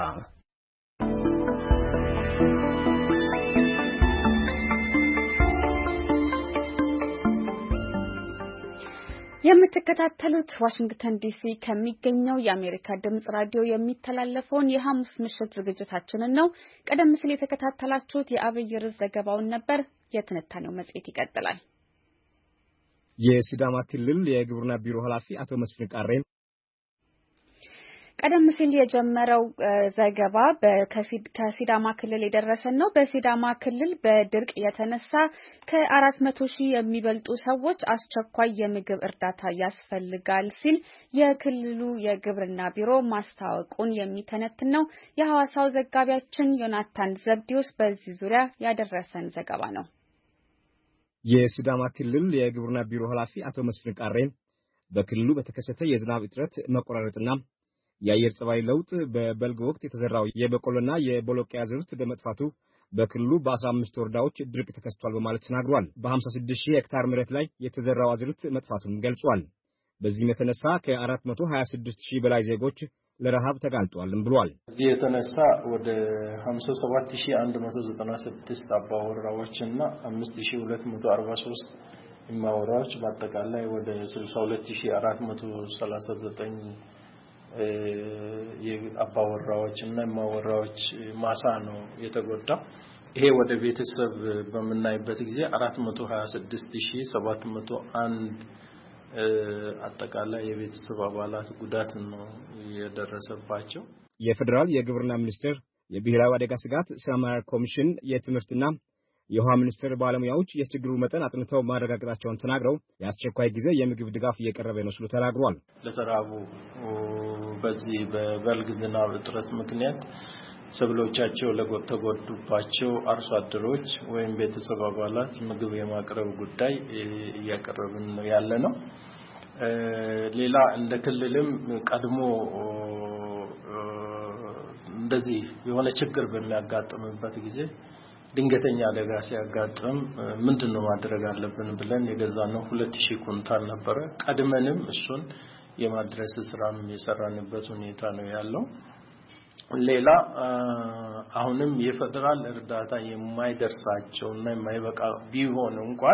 የምትከታተሉት ዋሽንግተን ዲሲ ከሚገኘው የአሜሪካ ድምጽ ራዲዮ የሚተላለፈውን የሐሙስ ምሽት ዝግጅታችንን ነው። ቀደም ሲል የተከታተላችሁት የአብይ ርዕስ ዘገባውን ነበር። የትንታኔው መጽሔት ይቀጥላል። የሲዳማ ክልል የግብርና ቢሮ ኃላፊ አቶ መስፍን ቃሬ ቀደም ሲል የጀመረው ዘገባ ከሲዳማ ክልል የደረሰን ነው። በሲዳማ ክልል በድርቅ የተነሳ ከ400,000 የሚበልጡ ሰዎች አስቸኳይ የምግብ እርዳታ ያስፈልጋል ሲል የክልሉ የግብርና ቢሮ ማስታወቁን የሚተነትን ነው። የሐዋሳው ዘጋቢያችን ዮናታን ዘብዲዮስ በዚህ ዙሪያ ያደረሰን ዘገባ ነው። የሲዳማ ክልል የግብርና ቢሮ ኃላፊ አቶ መስፍን ቃሬ በክልሉ በተከሰተ የዝናብ እጥረት መቆራረጥና የአየር ጸባይ ለውጥ በበልግ ወቅት የተዘራው የበቆሎና የቦሎቄ አዝርዕት በመጥፋቱ በክልሉ በ15 ወረዳዎች ድርቅ ተከስቷል በማለት ተናግሯል። በ56,000 ሄክታር መሬት ላይ የተዘራው አዝርዕት መጥፋቱን ገልጿል። በዚህም የተነሳ ከ426,000 በላይ ዜጎች ለረሃብ ተጋልጧልም ብሏል። እዚህ የተነሳ ወደ 57,196 አባወራዎችና 5,243 እማወራዎች በአጠቃላይ ወደ 62,439 የአባወራዎችና እማወራዎች ማሳ ነው የተጎዳው። ይሄ ወደ ቤተሰብ በመናይበት ጊዜ 426,701 አጠቃላይ የቤተሰብ አባላት ጉዳት ነው የደረሰባቸው። የፌደራል የግብርና ሚኒስቴር የብሔራዊ አደጋ ስጋት ስራ አመራር ኮሚሽን የትምህርትና የውሃ ሚኒስቴር ባለሙያዎች የችግሩ መጠን አጥንተው ማረጋገጣቸውን ተናግረው የአስቸኳይ ጊዜ የምግብ ድጋፍ እየቀረበ ነው ሲሉ ተናግረዋል። ለተራቡ በዚህ በበልግ ዝናብ እጥረት ምክንያት ሰብሎቻቸው ለተጎዱባቸው አርሶ አደሮች ወይም ቤተሰብ አባላት ምግብ የማቅረብ ጉዳይ እያቀረብን ያለ ነው። ሌላ እንደ ክልልም ቀድሞ እንደዚህ የሆነ ችግር በሚያጋጥምበት ጊዜ ድንገተኛ አደጋ ሲያጋጥም ምንድነው ማድረግ አለብን ብለን የገዛነው 2,000 ኩንታል ነበር። ቀድመንም እሱን የማድረስ ስራም የሰራንበት ሁኔታ ነው ያለው። ሌላ አሁንም የፌደራል እርዳታ የማይደርሳቸውና የማይበቃ ቢሆን እንኳን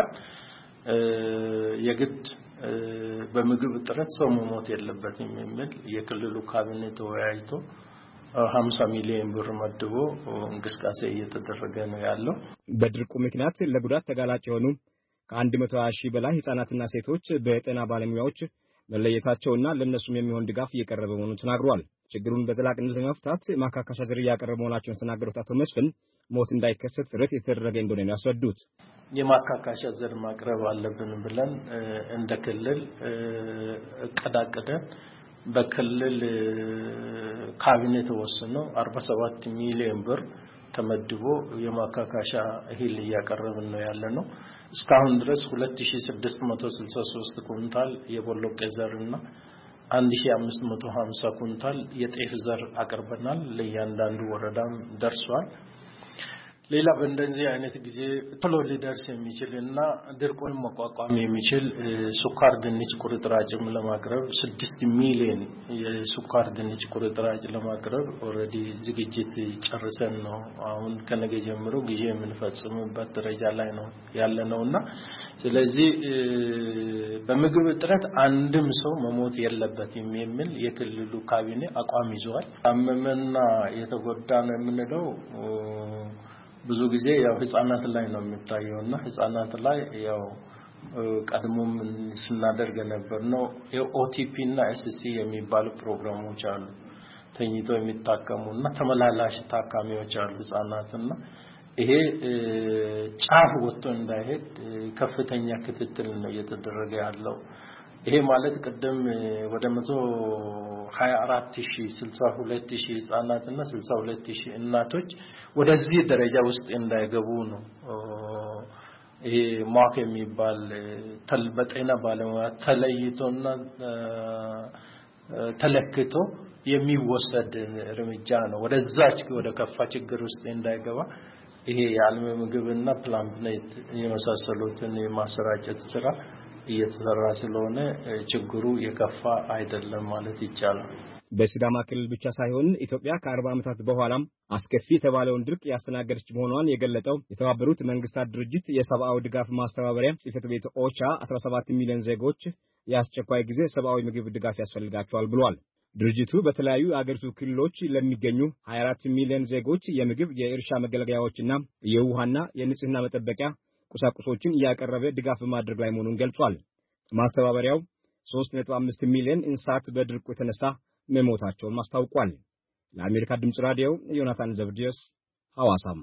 የግድ በምግብ እጥረት ሰው መሞት የለበትም የሚል የክልሉ ካቢኔ ተወያይቶ 50 ሚሊዮን ብር መድቦ እንቅስቃሴ እየተደረገ ነው ያለው። በድርቁ ምክንያት ለጉዳት ተጋላጭ የሆኑ ከ120,000 በላይ ህጻናትና ሴቶች በጤና ባለሙያዎች መለየታቸውና ለነሱም የሚሆን ድጋፍ እየቀረበ መሆኑን ተናግሯል። ችግሩን በዘላቂነት ለመፍታት ማካካሻ ዘር እያቀረበ መሆናቸውን ተናገሩት አቶ መስፍን ሞት እንዳይከሰት ጥረት የተደረገ እንደሆነ ነው ያስረዱት። የማካካሻ ዘር ማቅረብ አለብን ብለን እንደ ክልል ቀዳቀደን በክልል ካቢኔ ተወስኖ 47 ሚሊዮን ብር ተመድቦ የማካካሻ እህል እያቀረብን ነው ያለነው። እስካሁን ድረስ 2663 ኩንታል የቦሎቄ ዘርና 1550 ኩንታል የጤፍ ዘር አቅርበናል። ለእያንዳንዱ ወረዳም ደርሷል። ሌላ በእንደዚህ አይነት ጊዜ ቶሎ ሊደርስ የሚችልና ድርቁን መቋቋም የሚችል ሱካር ድንች ቁርጥራጭም ለማቅረብ 6 ሚሊዮን የሱካር ድንች ቁርጥራጭ ለማቅረብ ኦሬዲ ዝግጅት ጨርሰን ነው አሁን ከነገ ጀምሮ ግዢ የምንፈጽምበት ደረጃ ላይ ነው ያለነውና ስለዚህ በምግብ እጥረት አንድም ሰው መሞት የለበትም የሚል የክልሉ ካቢኔ አቋም ይዟል። አመመና የተጎዳ ነው የምንለው ብዙ ጊዜ ያው ህፃናት ላይ ነው የሚታየውና ህፃናት ላይ ያው ቀድሞም ስናደርግ ነበር ነው የኦቲፒ እና ኤስሲ የሚባሉ ፕሮግራሞች አሉ። ተኝቶ የሚታከሙና ተመላላሽ ታካሚዎች አሉ ህፃናትና ይሄ ጫፍ ወጥቶ እንዳይሄድ ከፍተኛ ክትትል ነው እየተደረገ ያለው። ይሄ ማለት ቀደም ወደ 124,000 62,000 ህፃናትና 62,000 እናቶች ወደዚህ ደረጃ ውስጥ እንዳይገቡ ነው ይሄ ማክ የሚባል በጤና ባለሙያ ተለይቶና ተለክቶ የሚወሰድ እርምጃ ነው። ወደዛች ወደ ከፋ ችግር ውስጥ እንዳይገባ ይሄ የዓለም ምግብና ፕላንት የመሳሰሉትን የማሰራጨት ስራ እየተሰራ ስለሆነ ችግሩ የከፋ አይደለም ማለት ይቻላል። በሲዳማ ክልል ብቻ ሳይሆን ኢትዮጵያ ከ40 ዓመታት በኋላም አስከፊ የተባለውን ድርቅ ያስተናገደች መሆኗን የገለጠው የተባበሩት መንግስታት ድርጅት የሰብአዊ ድጋፍ ማስተባበሪያ ጽሕፈት ቤት ኦቻ 17 ሚሊዮን ዜጎች የአስቸኳይ ጊዜ ሰብአዊ ምግብ ድጋፍ ያስፈልጋቸዋል ብሏል። ድርጅቱ በተለያዩ አገሪቱ ክልሎች ለሚገኙ 24 ሚሊዮን ዜጎች የምግብ የእርሻ መገልገያዎችና የውሃና የንጽህና መጠበቂያ ቁሳቁሶችን ያቀረበ ድጋፍ በማድረግ ላይ መሆኑን ገልጿል። ማስተባበሪያው 3.5 ሚሊዮን እንስሳት በድርቁ የተነሳ መሞታቸውን አስታውቋል። ለአሜሪካ ድምጽ ራዲዮ ዮናታን ዘብዲዮስ ሐዋሳም።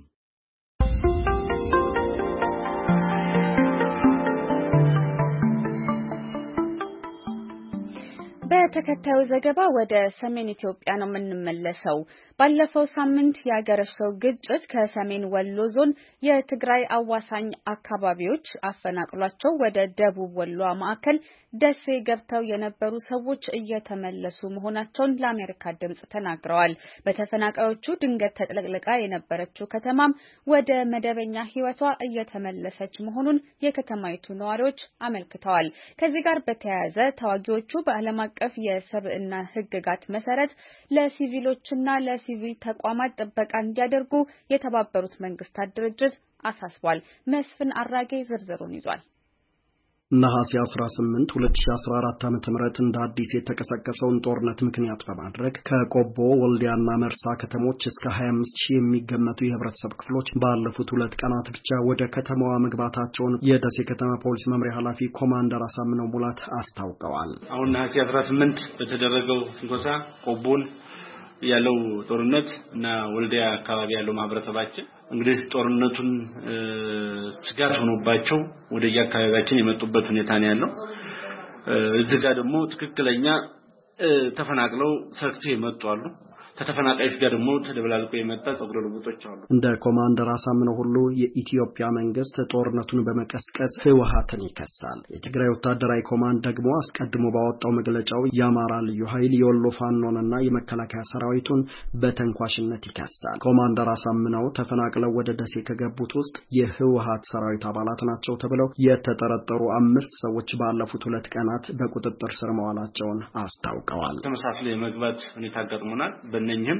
በተከታዩ ዘገባ ወደ ሰሜን ኢትዮጵያ ነው የምንመለሰው። ባለፈው ሳምንት ያገረሸው ግጭት ከሰሜን ወሎ ዞን የትግራይ አዋሳኝ አካባቢዎች አፈናቅሏቸው ወደ ደቡብ ወሎ ማዕከል ደሴ ገብተው የነበሩ ሰዎች እየተመለሱ መሆናቸውን ለአሜሪካ ድምጽ ተናግረዋል። በተፈናቃዮቹ ድንገት ተጥለቅልቃ የነበረችው ከተማም ወደ መደበኛ ሕይወቷ እየተመለሰች መሆኑን የከተማይቱ ነዋሪዎች አመልክተዋል። ከዚህ ጋር በተያያዘ ተዋጊዎቹ በዓለም አቀፍ የሰብዕና ሕግጋት መሰረት ለሲቪሎችና ለሲቪል ተቋማት ጥበቃ እንዲያደርጉ የተባበሩት መንግስታት ድርጅት አሳስቧል። መስፍን አራጌ ዝርዝሩን ይዟል። ነሐሴ 18 2014 ዓ.ም እንደ አዲስ የተቀሰቀሰውን ጦርነት ምክንያት በማድረግ ከቆቦ ወልዲያና መርሳ ከተሞች እስከ 25000 የሚገመቱ የህብረተሰብ ክፍሎች ባለፉት 2 ቀናት ብቻ ወደ ከተማዋ መግባታቸውን የደሴ ከተማ ፖሊስ መምሪያ ኃላፊ ኮማንደር አሳምነው ሙላት አስታውቀዋል። አሁን ነሐሴ 18 በተደረገው ትንኮሳ ቆቦን ያለው ጦርነት እና ወልዲያ አካባቢ ያለው ማህበረሰባችን እንግዲህ ጦርነቱን ስጋት ሆኖባቸው ወደ የአካባቢያችን የመጡበት ሁኔታ ነው ያለው። እዚህ ጋር ደግሞ ትክክለኛ ተፈናቅለው ሰርተው የመጡ አሉ። ከተፈናቃዮች ጋር ደግሞ ተደብላልቀው የመጣ ጸጉረ ልውጦች አሉ። እንደ ኮማንደር አሳምነው ሁሉ የኢትዮጵያ መንግስት ጦርነቱን በመቀስቀስ ህወሓትን ይከሳል። የትግራይ ወታደራዊ ኮማንድ ደግሞ አስቀድሞ ባወጣው መግለጫው የአማራ ልዩ ኃይል የወሎ ፋኖንና የመከላከያ ሰራዊቱን በተንኳሽነት ይከሳል። ኮማንደር አሳምነው ተፈናቅለው ወደ ደሴ ከገቡት ውስጥ የህወሓት ሰራዊት አባላት ናቸው ተብለው የተጠረጠሩ 5 ሰዎች ባለፉት 2 ቀናት በቁጥጥር ስር መዋላቸውን አስታውቀዋል። ተመሳስሎ የመግባት ሁኔታ ገጥሞናል። በእነኝህም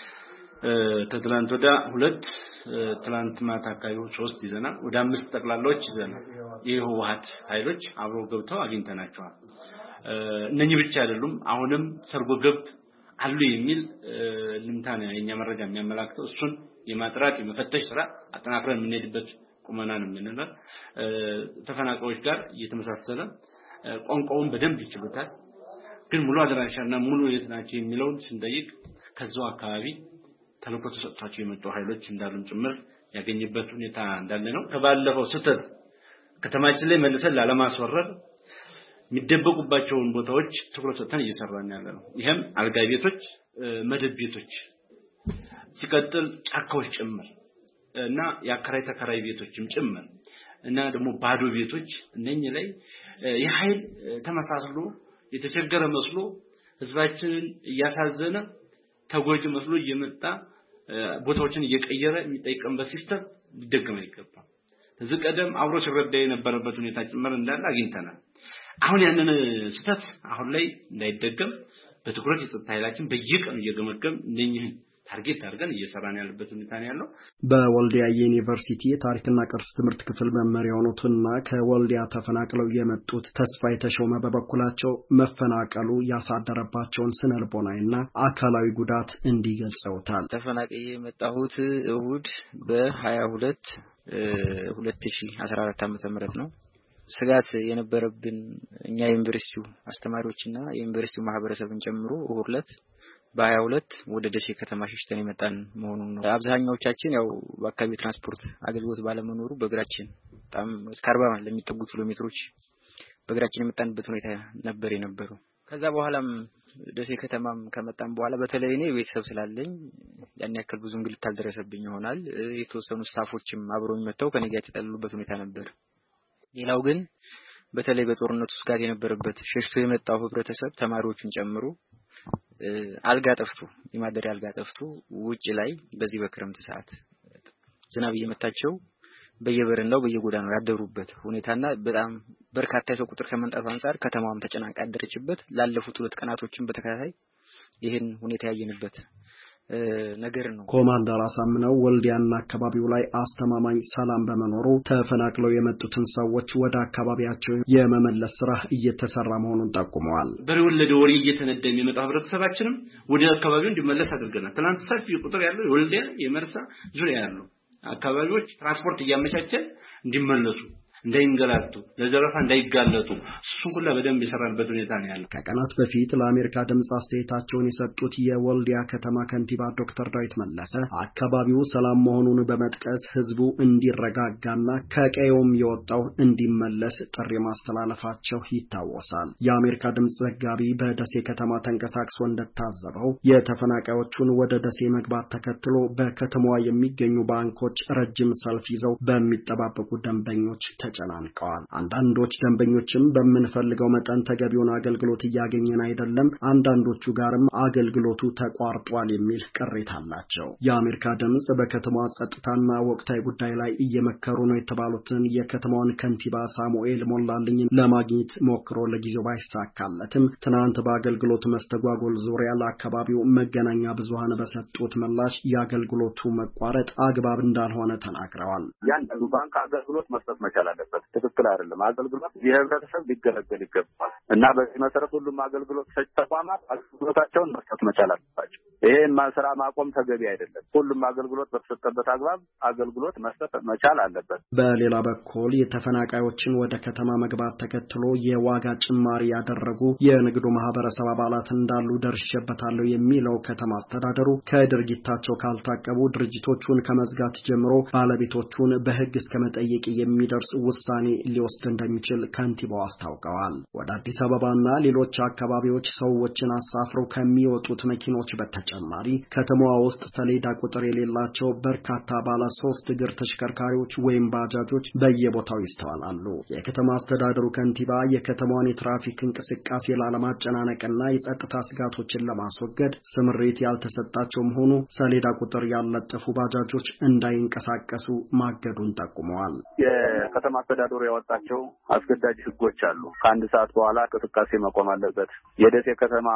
ተትላንት ወደ 2 ትላንት ማታ አካባቢ 3 ይዘናል። ወደ 5 ጠቅላላዎች ይዘናል። የህወሓት ኃይሎች አብረው ገብተው አግኝተናቸዋል። እነኚህ ብቻ አይደሉም። አሁንም ሰርጎ ገብ አሉ የሚል ልምታና የኛ መረጃ የሚያመላክተው እሱን የማጥራት የመፈተሽ ስራ አጠናክረን የምንሄድበት ቁመና ነው የምንለው። ተፈናቃዮች ጋር እየተመሳሰለ ቋንቋውን በደንብ ይችሉታል። ግን ሙሉ አድራሻና ሙሉ የት ናቸው የሚለውን ስንጠይቅ ከዛው አካባቢ ተልኮ ተሰጥቷቸው የመጡ ኃይሎች እንዳሉም ጭምር ያገኘበት ሁኔታ እንዳለ ነው። ከባለፈው ስተት ከተማችን ላይ መልሰን ላለማስወረድ የሚደበቁባቸውን ቦታዎች ትኩረት ሰጥተን እየሰራን ያለ ነው። ይሄም አልጋ ቤቶች፣ መደብ ቤቶች፣ ሲቀጥል ጫካዎች ጭምር እና የአከራይ ተከራይ ቤቶችም ጭምር እና ደግሞ ባዶ ቤቶች እነኚህ ላይ የኃይል ተመሳስሎ የተቸገረ መስሎ ህዝባችንን እያሳዘነ ተጎጂ መስሎ እየመጣ ቦታዎችን እየቀየረ የሚጠይቀምበት ሲስተም ሊደገም አይገባም። ከዚህ ቀደም አብሮ ሲረዳ የነበረበት ሁኔታ ጭምር እንዳለ አግኝተናል። አሁን ያንን ስህተት አሁን ላይ እንዳይደገም በትኩረት የጸጥታ ኃይላችን በየቀኑ እየገመገም እነኚህን ታርጌት አድርገን እየሰራን ያለበት ሁኔታ ነው ያለው። በወልዲያ ዩኒቨርሲቲ የታሪክና ቅርስ ትምህርት ክፍል መምህር የሆኑትና ከወልዲያ ተፈናቅለው የመጡት ተስፋ የተሾመ በበኩላቸው መፈናቀሉ ያሳደረባቸውን ስነልቦናዊና አካላዊ ጉዳት እንዲገልጸውታል። ተፈናቅዬ የመጣሁት እሁድ በ22 2014 ዓ.ም ነው። ስጋት የነበረብን እኛ ዩኒቨርሲቲው አስተማሪዎችና የዩኒቨርሲቲው ማህበረሰብን ጨምሮ እሁድ ዕለት በ22 ወደ ደሴ ከተማ ሸሽተን የመጣን መሆኑን ነው። አብዛኛዎቻችን ያው በአካባቢ ትራንስፖርት አገልግሎት ባለመኖሩ በእግራችን በጣም እስከ 40 ለሚጠጉ ኪሎ ሜትሮች በእግራችን የመጣንበት ሁኔታ ነበር የነበረው። ከዛ በኋላም ደሴ ከተማም ከመጣን በኋላ በተለይ እኔ ቤተሰብ ስላለኝ ያን ያክል ብዙ እንግልት አልደረሰብኝ ይሆናል። የተወሰኑ ስታፎችም አብረውኝ መጥተው ከኔ ጋር የተጠለሉበት ሁኔታ ነበር። ሌላው ግን በተለይ በጦርነቱ ስጋት የነበረበት ሸሽቶ የመጣው ህብረተሰብ ተማሪዎችን ጨምሮ አልጋ ጠፍቶ የማደሪያ አልጋ ጠፍቶ ውጪ ላይ በዚህ በክረምት ሰዓት ዝናብ እየመታቸው በየበረንዳው በየጎዳናው ያደሩበት ሁኔታና በጣም በርካታ የሰው ቁጥር ከመንጣቱ አንፃር ከተማዋም ተጨናንቃ ያደረችበት ላለፉት 2 ቀናቶችን በተከታታይ ይሄን ሁኔታ ያየንበት ነገር ነው። ኮማንደር አሳምነው ወልዲያና አካባቢው ላይ አስተማማኝ ሰላም በመኖሩ ተፈናቅለው የመጡትን ሰዎች ወደ አካባቢያቸው የመመለስ ስራ እየተሰራ መሆኑን ጠቁመዋል። በወለደ ወሬ እየተነዳ የሚመጣ ህብረተሰባችንም ወደ አካባቢው እንዲመለስ አድርገናል። ትናንት ሰፊ ቁጥር ያለው የወልዲያ የመርሳ ዙሪያ ያለው አካባቢዎች ትራንስፖርት እያመቻቸን እንዲመለሱ እንዳይንገላቱ ለዘረፋ እንዳይጋለጡ እሱን ሁሉ በደንብ የሰራንበት ሁኔታ ነው ያለው። ከቀናት በፊት ለአሜሪካ ድምጽ አስተያየታቸውን የሰጡት የወልዲያ ከተማ ከንቲባ ዶክተር ዳዊት መለሰ አካባቢው ሰላም መሆኑን በመጥቀስ ህዝቡ እንዲረጋጋና ከቀየውም የወጣው እንዲመለስ ጥሪ ማስተላለፋቸው ይታወሳል። የአሜሪካ ድምጽ ዘጋቢ በደሴ ከተማ ተንቀሳቅሶ እንደታዘበው የተፈናቃዮቹን ወደ ደሴ መግባት ተከትሎ በከተማዋ የሚገኙ ባንኮች ረጅም ሰልፍ ይዘው በሚጠባበቁ ደንበኞች ተጨናንቀዋል። አንዳንዶች ደንበኞችም በምንፈልገው መጠን ተገቢውን አገልግሎት እያገኘን አይደለም፣ አንዳንዶቹ ጋርም አገልግሎቱ ተቋርጧል የሚል ቅሬታ አላቸው። የአሜሪካ ድምጽ በከተማዋ ጸጥታና ወቅታዊ ጉዳይ ላይ እየመከሩ ነው የተባሉትን የከተማዋን ከንቲባ ሳሙኤል ሞላልኝ ለማግኘት ሞክሮ ለጊዜው ባይሳካለትም ትናንት በአገልግሎት መስተጓጎል ዙሪያ ለአካባቢው መገናኛ ብዙሃን በሰጡት ምላሽ የአገልግሎቱ መቋረጥ አግባብ እንዳልሆነ ተናግረዋል። ያንዳንዱ ባንክ አገልግሎት መስጠት መቻል አለበት። ትክክል አይደለም። አገልግሎት የህብረተሰብ ሊገለገል ይገባል እና በዚህ መሰረት ሁሉም አገልግሎት ሰጪ ተቋማት አገልግሎታቸውን መስጠት መቻል አለባቸው። ይሄን ስራ ማቆም ተገቢ አይደለም። ሁሉም አገልግሎት በተሰጠበት አግባብ አገልግሎት መስጠት መቻል አለበት። በሌላ በኩል የተፈናቃዮችን ወደ ከተማ መግባት ተከትሎ የዋጋ ጭማሪ ያደረጉ የንግዱ ማህበረሰብ አባላት እንዳሉ ደርሼበታለሁ የሚለው ከተማ አስተዳደሩ ከድርጊታቸው ካልታቀቡ ድርጅቶቹን ከመዝጋት ጀምሮ ባለቤቶቹን በህግ እስከ መጠየቅ የሚደርስ ውሳኔ ሊወስድ እንደሚችል ከንቲባው አስታውቀዋል። ወደ አዲስ አበባና ሌሎች አካባቢዎች ሰዎችን አሳፍረው ከሚወጡት መኪኖች በተጨማሪ ከተማዋ ውስጥ ሰሌዳ ቁጥር የሌላቸው በርካታ ባለ 3 እግር ተሽከርካሪዎች ወይም ባጃጆች በየቦታው ይስተዋላሉ። የከተማ አስተዳደሩ ከንቲባ የከተማዋን የትራፊክ እንቅስቃሴ ላለማጨናነቅና የጸጥታ ስጋቶችን ለማስወገድ ስምሪት ያልተሰጣቸው መሆኑ ሰሌዳ ቁጥር ያልለጠፉ ባጃጆች እንዳይንቀሳቀሱ ማገዱን ጠቁመዋል። የከተማ አስተዳደሩ ያወጣቸው አስገዳጅ ህጎች አሉ። ከአንድ ሰዓት በኋላ እንቅስቃሴ መቆም አለበት። የደሴ ከተማ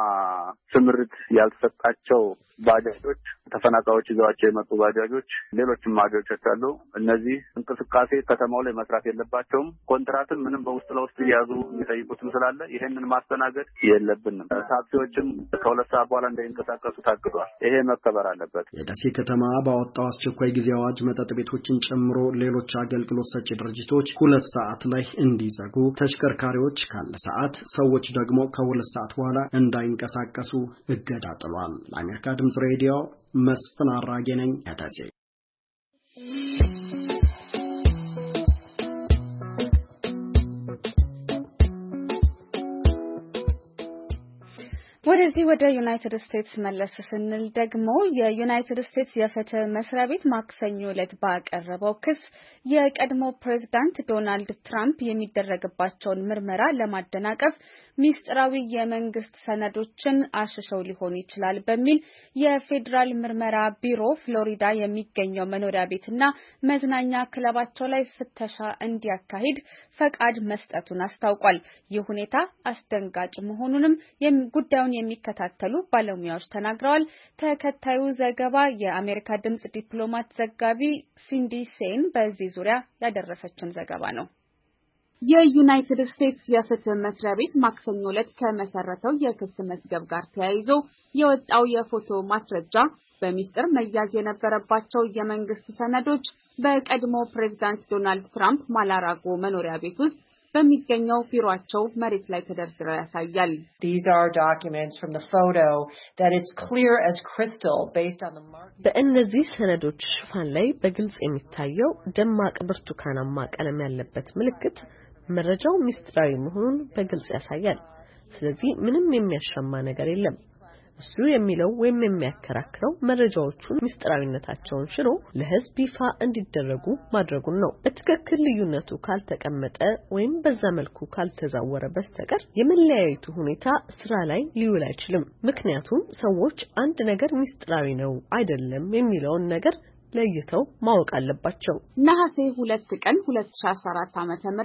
ስምሪት ያልተሰጣቸው ባጃጆች ተፈናቃዮች ይዘዋቸው የመጡ ባጃጆች ሌሎችም ባጃጆች አሉ። እነዚህ እንቅስቃሴ ከተማው ላይ መስራት የለባቸውም። ኮንትራትን ምንም በውስጥ ለውስጥ እያዙ የሚጠይቁትም ስላለ ይሄንን ማስተናገድ የለብንም። ታክሲዎችም ከ2 ሰዓት በኋላ እንዳይንቀሳቀሱ ታግዷል። ይሄ መከበር አለበት። የደሴ ከተማ ባወጣው አስቸኳይ ጊዜ አዋጅ መጠጥ ቤቶችን ጨምሮ ሌሎች አገልግሎት ሰጪ ድርጅቶች 2 ሰዓት ላይ እንዲዘጉ፣ ተሽከርካሪዎች ካለ ሰዓት፣ ሰዎች ደግሞ ከ2 ሰዓት በኋላ እንዳይንቀሳቀሱ እገዳ ጥሏል። ለአሜሪካ ድምጽ ሬዲዮ መስፍን አራጌ ነኝ ከደሴ። ወደዚህ ወደ ዩናይትድ ስቴትስ መለስ ስንል ደግሞ የዩናይትድ ስቴትስ የፍትህ መስሪያ ቤት ማክሰኞ ዕለት ባቀረበው ክስ የቀድሞ ፕሬዝዳንት ዶናልድ ትራምፕ የሚደረግባቸውን ምርመራ ለማደናቀፍ ሚስጥራዊ የመንግስት ሰነዶችን አሽሸው ሊሆን ይችላል በሚል የፌዴራል ምርመራ ቢሮ ፍሎሪዳ የሚገኘው መኖሪያ ቤትና መዝናኛ ክለባቸው ላይ ፍተሻ እንዲያካሂድ ፈቃድ መስጠቱን አስታውቋል። ይህ ሁኔታ አስደንጋጭ መሆኑንም ጉዳዩን የሚከታተሉ ባለሙያዎች ተናግረዋል። ተከታዩ ዘገባ የአሜሪካ ድምጽ ዲፕሎማት ዘጋቢ ሲንዲ ሴን በዚህ ዙሪያ ያደረሰችን ዘገባ ነው። የዩናይትድ ስቴትስ የፍትህ መስሪያ ቤት ማክሰኞ ዕለት ከመሰረተው የክስ መዝገብ ጋር ተያይዞ የወጣው የፎቶ ማስረጃ በሚስጥር መያዝ የነበረባቸው የመንግስት ሰነዶች በቀድሞ ፕሬዝዳንት ዶናልድ ትራምፕ ማላራጎ መኖሪያ ቤት ውስጥ በሚገኘው ቢሮአቸው መሬት ላይ ተደርድረው ያሳያል። These are documents from the photo that it's clear as crystal based on the mark. በእነዚህ ሰነዶች ሽፋን ላይ በግልጽ የሚታየው ደማቅ ብርቱካናማ ቀለም ያለበት ምልክት መረጃው ሚስጥራዊ መሆኑን በግልጽ ያሳያል። ስለዚህ ምንም የሚያሻማ ነገር የለም። እሱ የሚለው ወይም የሚያከራክረው መረጃዎቹን ሚስጥራዊነታቸውን ሽሮ ለሕዝብ ይፋ እንዲደረጉ ማድረጉን ነው። በትክክል ልዩነቱ ካልተቀመጠ ወይም በዛ መልኩ ካልተዛወረ በስተቀር የመለያየቱ ሁኔታ ስራ ላይ ሊውል አይችልም። ምክንያቱም ሰዎች አንድ ነገር ሚስጥራዊ ነው አይደለም የሚለውን ነገር ለይተው ማወቅ አለባቸው። ነሐሴ 2 ቀን 2014 ዓ.ም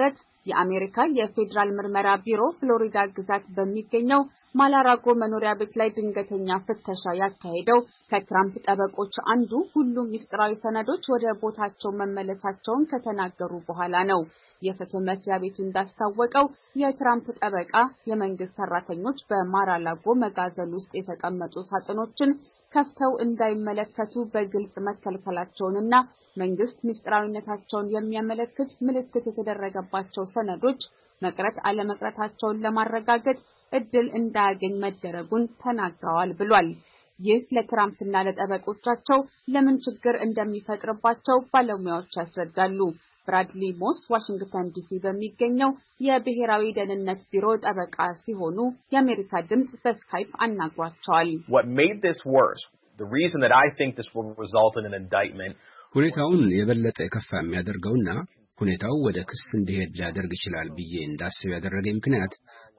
የአሜሪካ የፌደራል ምርመራ ቢሮ ፍሎሪዳ ግዛት በሚገኘው ማላራጎ መኖሪያ ቤት ላይ ድንገተኛ ፍተሻ ያካሄደው ከትራምፕ ጠበቆች አንዱ ሁሉም ሚስጥራዊ ሰነዶች ወደ ቦታቸው መመለሳቸውን ከተናገሩ በኋላ ነው። የፍትህ መስሪያ ቤቱ እንዳስታወቀው የትራምፕ ጠበቃ የመንግስት ሰራተኞች በማራላጎ መጋዘን ውስጥ የተቀመጡ ሳጥኖችን ከፍተው እንዳይመለከቱ በግልጽ መከልከላቸውንና መንግስት ሚስጥራዊነታቸውን የሚያመለክት ምልክት የተደረገባቸው ሰነዶች መቅረት አለመቅረታቸውን ለማረጋገጥ እድል እንዳያገኝ መደረጉን ተናግረዋል ብሏል። ይህ ለትራምፕና ለጠበቆቻቸው ለምን ችግር እንደሚፈጥርባቸው ባለሙያዎች ያስረዳሉ። ብራድሊ ሞስ ዋሽንግተን ዲሲ በሚገኘው የብሔራዊ ደህንነት ቢሮ ጠበቃ ሲሆኑ የአሜሪካ ድምጽ በስካይፕ አናግሯቸዋል። What made this worse, the reason that I think this will result in an indictment, ሁኔታውን የበለጠ የከፋ የሚያደርገውና ሁኔታው ወደ ክስ እንዲሄድ ሊያደርግ ይችላል ብዬ እንዳስብ ያደረገኝ ምክንያት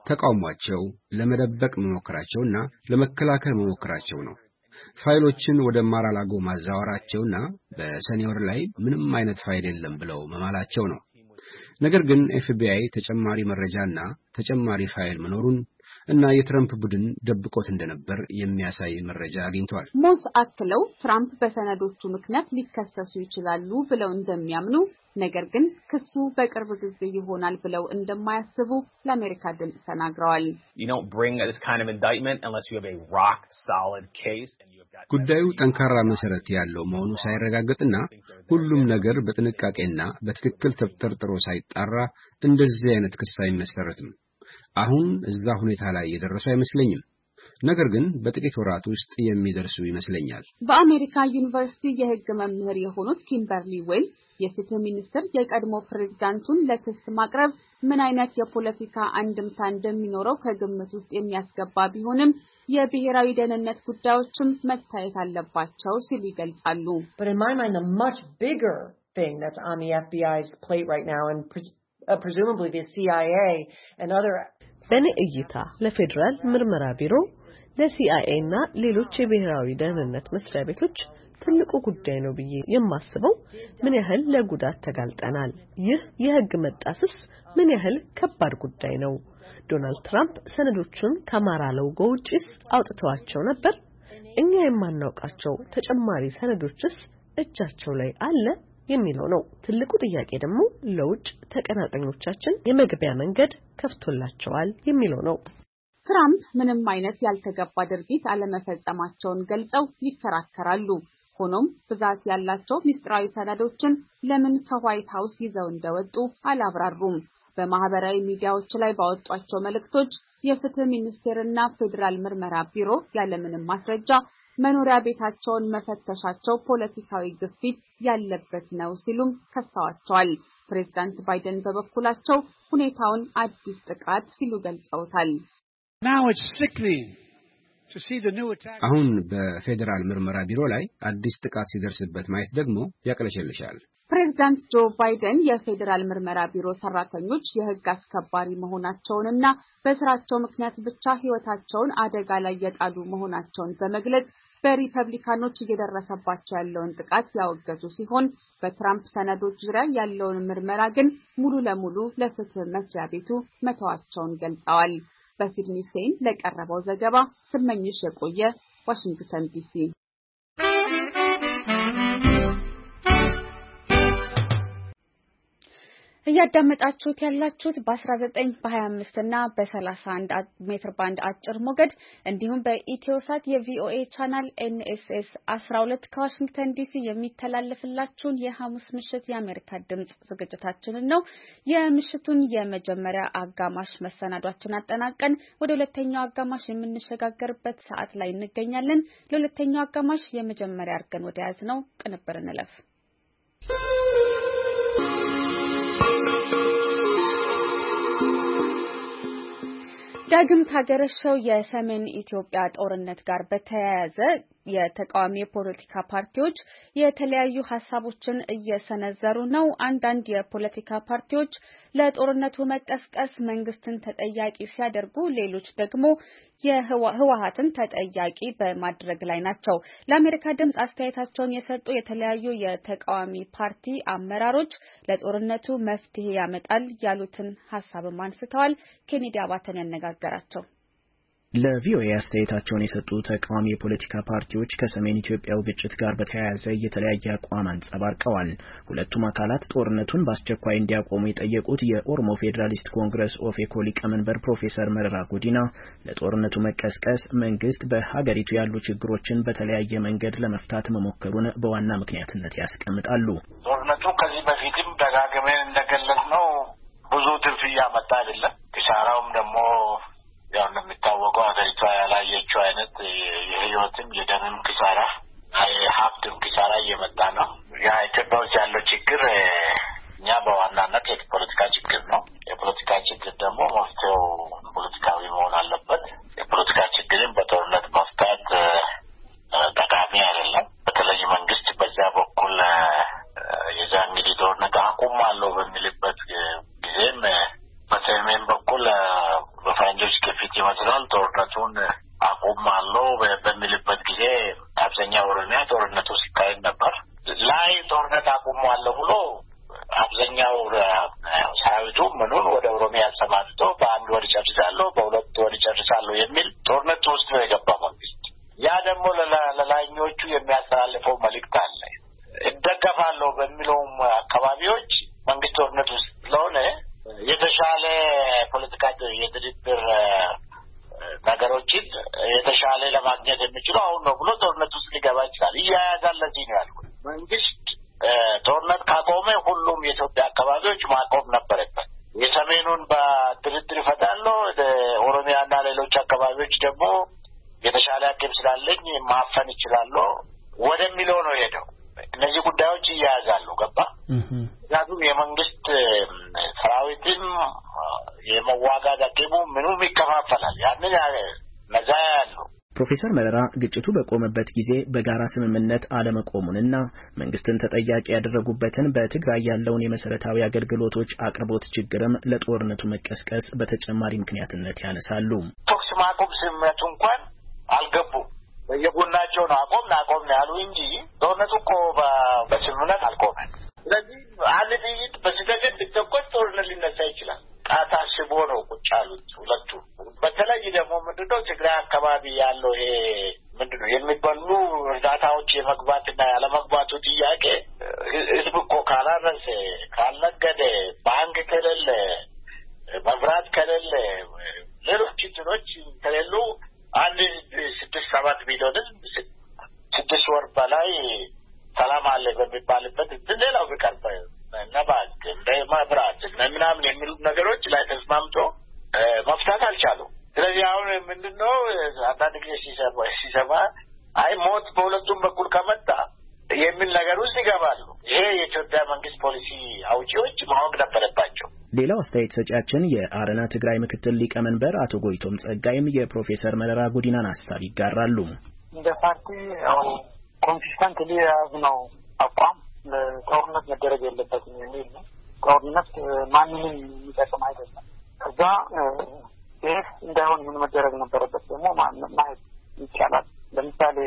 ተቃውሟቸው ለመደበቅ መሞከራቸውና ለመከላከል መሞከራቸው ነው። ፋይሎችን ወደ ማራላጎ ማዛወራቸውና በሰኔ ወር ላይ ምንም አይነት ፋይል የለም ብለው መማላቸው ነው። ነገር ግን ኤፍቢአይ ተጨማሪ መረጃና ተጨማሪ ፋይል መኖሩን እና የትራምፕ ቡድን ደብቆት እንደነበር የሚያሳይ መረጃ አግኝቷል። ሞስ አክለው ትራምፕ በሰነዶቹ ምክንያት ሊከሰሱ ይችላሉ ብለው እንደሚያምኑ ነገር ግን ክሱ በቅርብ ጊዜ ይሆናል ብለው እንደማያስቡ ለአሜሪካ ድምጽ ተናግረዋል። you don't bring this kind of indictment unless you have a rock solid case and you have got ጉዳዩ ጠንካራ መሰረት ያለው መሆኑ ሳይረጋገጥና ሁሉም ነገር በጥንቃቄና በትክክል ተጠርጥሮ ሳይጣራ እንደዚህ አይነት ክስ አይመሰረትም። አሁን እዛ ሁኔታ ላይ የደረሱ አይመስለኝም። ነገር ግን በጥቂት ወራት ውስጥ የሚደርሱ ይመስለኛል። በአሜሪካ ዩኒቨርሲቲ የሕግ መምህር የሆኑት ኪምበርሊ ዌል የፍትህ ሚኒስትር የቀድሞ ፕሬዝዳንቱን ለክስ ማቅረብ ምን አይነት የፖለቲካ አንድምታ እንደሚኖረው ከግምት ውስጥ የሚያስገባ ቢሆንም የብሔራዊ ደህንነት ጉዳዮችም መታየት አለባቸው ሲሉ ይገልጻሉ። But in my mind, the much bigger thing that's on the FBI's plate right now and presumably the CIA and other በኔ እይታ ለፌደራል ምርመራ ቢሮ ለሲአይኤ እና ሌሎች የብሔራዊ ደህንነት መስሪያ ቤቶች ትልቁ ጉዳይ ነው ብዬ የማስበው ምን ያህል ለጉዳት ተጋልጠናል፣ ይህ የህግ መጣስስ ምን ያህል ከባድ ጉዳይ ነው። ዶናልድ ትራምፕ ሰነዶቹን ከማራላጎ ውጪስ አውጥተዋቸው ነበር? እኛ የማናውቃቸው ተጨማሪ ሰነዶችስ እጃቸው ላይ አለ የሚለው ነው። ትልቁ ጥያቄ ደግሞ ለውጭ ተቀናቃኞቻችን የመግቢያ መንገድ ከፍቶላቸዋል የሚለው ነው። ትራምፕ ምንም አይነት ያልተገባ ድርጊት አለመፈጸማቸውን ገልጸው ይከራከራሉ። ሆኖም ብዛት ያላቸው ሚስጥራዊ ሰነዶችን ለምን ከዋይት ሃውስ ይዘው እንደወጡ አላብራሩም። በማህበራዊ ሚዲያዎች ላይ ባወጧቸው መልእክቶች የፍትህ ሚኒስቴርና ፌደራል ምርመራ ቢሮ ያለምንም ማስረጃ መኖሪያ ቤታቸውን መፈተሻቸው ፖለቲካዊ ግፊት ያለበት ነው ሲሉም ከሰዋቸዋል። ፕሬዝዳንት ባይደን በበኩላቸው ሁኔታውን አዲስ ጥቃት ሲሉ ገልጸውታል። አሁን በፌደራል ምርመራ ቢሮ ላይ አዲስ ጥቃት ሲደርስበት ማየት ደግሞ ያቀለሸልሻል። ፕሬዝዳንት ጆ ባይደን የፌደራል ምርመራ ቢሮ ሰራተኞች የህግ አስከባሪ መሆናቸውንና በስራቸው ምክንያት ብቻ ህይወታቸውን አደጋ ላይ የጣሉ መሆናቸውን በመግለጽ በሪፐብሊካኖች እየደረሰባቸው ያለውን ጥቃት ያወገዙ ሲሆን በትራምፕ ሰነዶች ዙሪያ ያለውን ምርመራ ግን ሙሉ ለሙሉ ለፍትህ መስሪያ ቤቱ መተዋቸውን ገልጸዋል። በሲድኒ ሴን ለቀረበው ዘገባ ስመኝሽ የቆየ ዋሽንግተን ዲሲ። እያዳመጣችሁት ያላችሁት በ19 በ25 እና በ31 ሜትር ባንድ አጭር ሞገድ እንዲሁም በኢትዮሳት የቪኦኤ ቻናል NSS 12 ከዋሽንግተን ዲሲ የሚተላለፍላችሁን የሐሙስ ምሽት የአሜሪካ ድምጽ ዝግጅታችንን ነው። የምሽቱን የመጀመሪያ አጋማሽ መሰናዷችን አጠናቀን ወደ ሁለተኛው አጋማሽ የምንሸጋገርበት ሰዓት ላይ እንገኛለን። ለሁለተኛው አጋማሽ የመጀመሪያ አርገን ወደ ያዝነው ቅንብር እንለፍ። ዳግም ካገረሸው የሰሜን ኢትዮጵያ ጦርነት ጋር በተያያዘ የተቃዋሚ የፖለቲካ ፓርቲዎች የተለያዩ ሀሳቦችን እየሰነዘሩ ነው። አንዳንድ የፖለቲካ ፓርቲዎች ለጦርነቱ መቀስቀስ መንግስትን ተጠያቂ ሲያደርጉ፣ ሌሎች ደግሞ የህወሓትን ተጠያቂ በማድረግ ላይ ናቸው። ለአሜሪካ ድምጽ አስተያየታቸውን የሰጡ የተለያዩ የተቃዋሚ ፓርቲ አመራሮች ለጦርነቱ መፍትሄ ያመጣል ያሉትን ሀሳብም አንስተዋል። ኬኔዲ አባተን ያነጋገራቸው ለቪኦኤ አስተያየታቸውን የሰጡ ተቃዋሚ የፖለቲካ ፓርቲዎች ከሰሜን ኢትዮጵያው ግጭት ጋር በተያያዘ የተለያየ አቋም አንጸባርቀዋል። ሁለቱም አካላት ጦርነቱን በአስቸኳይ እንዲያቆሙ የጠየቁት የኦሮሞ ፌዴራሊስት ኮንግረስ ኦፌኮ ሊቀመንበር ፕሮፌሰር መረራ ጉዲና ለጦርነቱ መቀስቀስ መንግስት በሀገሪቱ ያሉ ችግሮችን በተለያየ መንገድ ለመፍታት መሞከሩን በዋና ምክንያትነት ያስቀምጣሉ። ጦርነቱ ከዚህ በፊትም ደጋግመን እንደገለጽነው ብዙ ትርፍ እያመጣ አይደለም። ኪሳራውም ደግሞ ያው እንደሚታወቀው ሀገሪቷ ያላየችው አይነት የህይወትም የደምም ኪሳራ የሀብትም ኪሳራ እየመጣ ነው። ያ ኢትዮጵያ ውስጥ ያለው ችግር እኛ በዋናነት የፖለቲካ ችግር ነው። የፖለቲካ ችግር ደግሞ መፍትሄው ፖለቲካዊ መሆን አለበት። የፖለቲካ ችግርን በጦርነት መፍታት ጠቃሚ አይደለም። በተለይ መንግስት በዛ በኩል የዛ እንግዲህ ጦርነት አቁማለሁ በሚልበት ጊዜም በሰሜን በኩል በፈረንጆች ግፊት ይመስላል ጦርነቱን አቁማለሁ በሚልበት ጊዜ አብዛኛው ኦሮሚያ ጦርነቱ ሲካሄድ ነበር። ላይ ጦርነት አቁማለሁ ብሎ አብዛኛው ሰራዊቱ ምኑን ወደ ኦሮሚያ አሰማርቶ በአንድ ወር ጨርሳለሁ፣ በሁለት ወር ጨርሳለሁ የሚል ጦርነት ውስጥ ነው የገባው መንግስት። ያ ደግሞ ለላይኞቹ የሚያስተላልፈው መልእክት አለ። እደገፋለሁ በሚለውም አካባቢዎች መንግስት ጦርነት ውስጥ ስለሆነ የተሻለ ፖለቲካ የድርድር ነገሮችን የተሻለ ለማግኘት የሚችለው አሁን ነው ብሎ ጦርነት ውስጥ ሊገባ ይችላል። እያያዛል። ለዚህ ነው ያልኩት መንግስት ጦርነት ካቆመ ሁሉም የኢትዮጵያ አካባቢዎች ማቆም ነበረበት። የሰሜኑን በድርድር ይፈታለሁ፣ ኦሮሚያና ሌሎች አካባቢዎች ደግሞ የተሻለ አቅም ስላለኝ ማፈን ይችላለሁ ወደሚለው ነው ሄደው። እነዚህ ጉዳዮች እያያዛሉ። ገባ? ምክንያቱም የመንግስት ሰራዊትም የመዋጋት አቅሙ ምኑም ይከፋፈላል። ያንን ነዛ ያለው ፕሮፌሰር መረራ ግጭቱ በቆመበት ጊዜ በጋራ ስምምነት አለመቆሙንና መንግስትን ተጠያቂ ያደረጉበትን በትግራይ ያለውን የመሰረታዊ አገልግሎቶች አቅርቦት ችግርም ለጦርነቱ መቀስቀስ በተጨማሪ ምክንያትነት ያነሳሉ። ተኩስ ማቆም ስምምነቱ እንኳን አልገቡም። የጎናቸው ነው አቆምን ያሉ እንጂ ጦርነቱ እኮ በስምምነት አልቆመም። ስለዚህ አንድ ጥይት በስህተት ቢተኮስ ጦርነት ሊነሳ ይችላል። ጣት አስቦ ነው ቁጭ ያሉት ሁለቱ። በተለይ ደግሞ ምንድነው ትግራይ አካባቢ ያለው ይሄ ምንድነው የሚበሉ እርዳታዎች የመግባትና ያለመግባቱ ጥያቄ ህዝብ እኮ ካላረሰ፣ ካልነገደ፣ ባንክ ከሌለ፣ መብራት ከሌለ፣ ሌሎች እንትኖች ከሌሉ አንድ 6-7 ሚሊዮን ህዝብ 6 ወር በላይ ሰላም አለ በሚባልበት ሌላው ቢቀርብ እና ባንክ እንደ መብራት ምናምን የሚሉ ነገሮች ላይ ተስማምቶ መፍታት አልቻሉም። ስለዚህ አሁን ምንድነው አንዳንድ ጊዜ ሲሰማ አይ ሞት በሁለቱም በኩል ከመጣ የሚል ነገር ውስጥ ይገባሉ። ይሄ የኢትዮጵያ መንግስት ፖሊሲ አውጪዎች ማወቅ ነበረባቸው። ሌላው አስተያየት ሰጪያችን የአረና ትግራይ ምክትል ሊቀመንበር አቶ ጎይቶም ጸጋይም የፕሮፌሰር መረራ ጉዲናን ሀሳብ ይጋራሉ። እንደ ፓርቲ ያው ኮንሲስተንትሊ የያዝነው አቋም ጦርነት መደረግ የለበትም የሚል ነው። ጦርነት ማንንም የሚጠቅም አይደለም። ከዛ ይህ እንዳይሆን ምን መደረግ ነበረበት ደግሞ ማየት ይቻላል። ለምሳሌ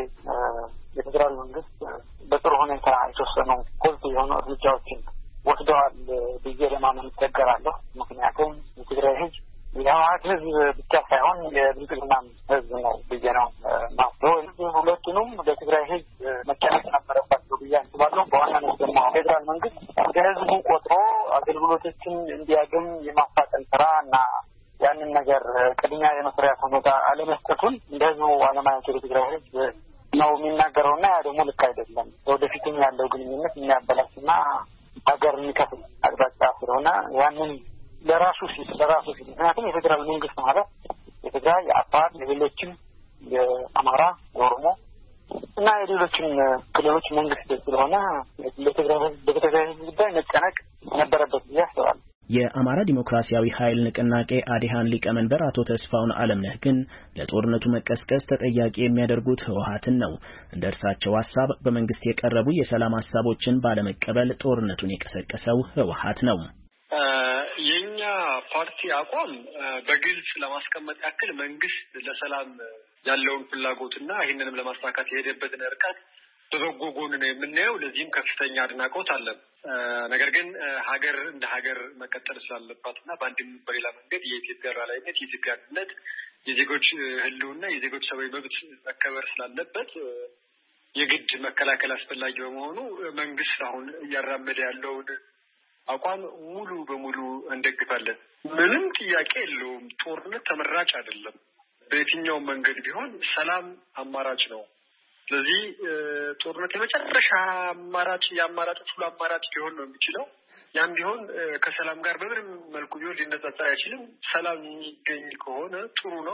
የፌዴራል መንግስት በጥሩ ሁኔታ የተወሰኑ ፖሊሲ የሆኑ እርምጃዎችን ወስደዋል ብዬ ለማመን እቸገራለሁ። ምክንያቱም የትግራይ ህዝብ የህወሓት ህዝብ ብቻ ሳይሆን የብልጽግና ህዝብ ነው ብዬ ነው ማስበው። ሁለቱንም ለትግራይ ህዝብ መጨነቅ ነበረባቸው ብዬ አስባለሁ። በዋናነት ደግሞ ፌዴራል መንግስት ለህዝቡ ቆጥሮ አገልግሎቶችን እንዲያገኝ የማፋጠን ስራ እና ያንን ነገር ቅድሚያ የመስሪያ ሁኔታ አለመስጠቱን እንደ ህዝቡ አለማየቱ ለትግራይ ህዝብ ነው የሚናገረውና ያ ደግሞ ልክ አይደለም። ወደፊትም ያለው ግንኙነት የሚያበላሽና ሀገር የሚከፍል አቅጣጫ ስለሆነ ያንን ለራሱ ሲል ምክንያቱም የፌዴራል መንግስት ማለት የትግራይ፣ የአፋር፣ የሌሎችም የአማራ፣ የኦሮሞ እና የሌሎችም ክልሎች መንግስት ስለሆነ ለትግራይ ህዝብ ጉዳይ መጨነቅ ነበረበት ብዬ አስባለሁ። የአማራ ዲሞክራሲያዊ ኃይል ንቅናቄ አዲሃን ሊቀመንበር አቶ ተስፋውን አለምነህ ግን ለጦርነቱ መቀስቀስ ተጠያቂ የሚያደርጉት ህወሓትን ነው። እንደ እርሳቸው ሐሳብ በመንግስት የቀረቡ የሰላም ሐሳቦችን ባለመቀበል ጦርነቱን የቀሰቀሰው ህወሓት ነው። የኛ ፓርቲ አቋም በግልጽ ለማስቀመጥ ያክል መንግስት ለሰላም ያለውን ፍላጎትና ይህንንም ለማስተካከል የሄደበትን ርቀት በበጎ ጎን ነው የምናየው። ለዚህም ከፍተኛ አድናቆት አለን። ነገር ግን ሀገር እንደ ሀገር መቀጠል ስላለባትና በአንድም በሌላ መንገድ የኢትዮጵያ ሉዓላዊነት፣ የኢትዮጵያ አንድነት፣ የዜጎች ህልውና፣ የዜጎች ሰብአዊ መብት መከበር ስላለበት የግድ መከላከል አስፈላጊ በመሆኑ መንግስት አሁን እያራመደ ያለውን አቋም ሙሉ በሙሉ እንደግፋለን። ምንም ጥያቄ የለውም። ጦርነት ተመራጭ አይደለም። በየትኛውም መንገድ ቢሆን ሰላም አማራጭ ነው። ስለዚህ ጦርነት የመጨረሻ አማራጭ የአማራጮች ሁሉ አማራጭ ሊሆን ነው የሚችለው። ያም ቢሆን ከሰላም ጋር በምንም መልኩ ቢሆን ሊነጻጸር አይችልም። ሰላም የሚገኝ ከሆነ ጥሩ ነው።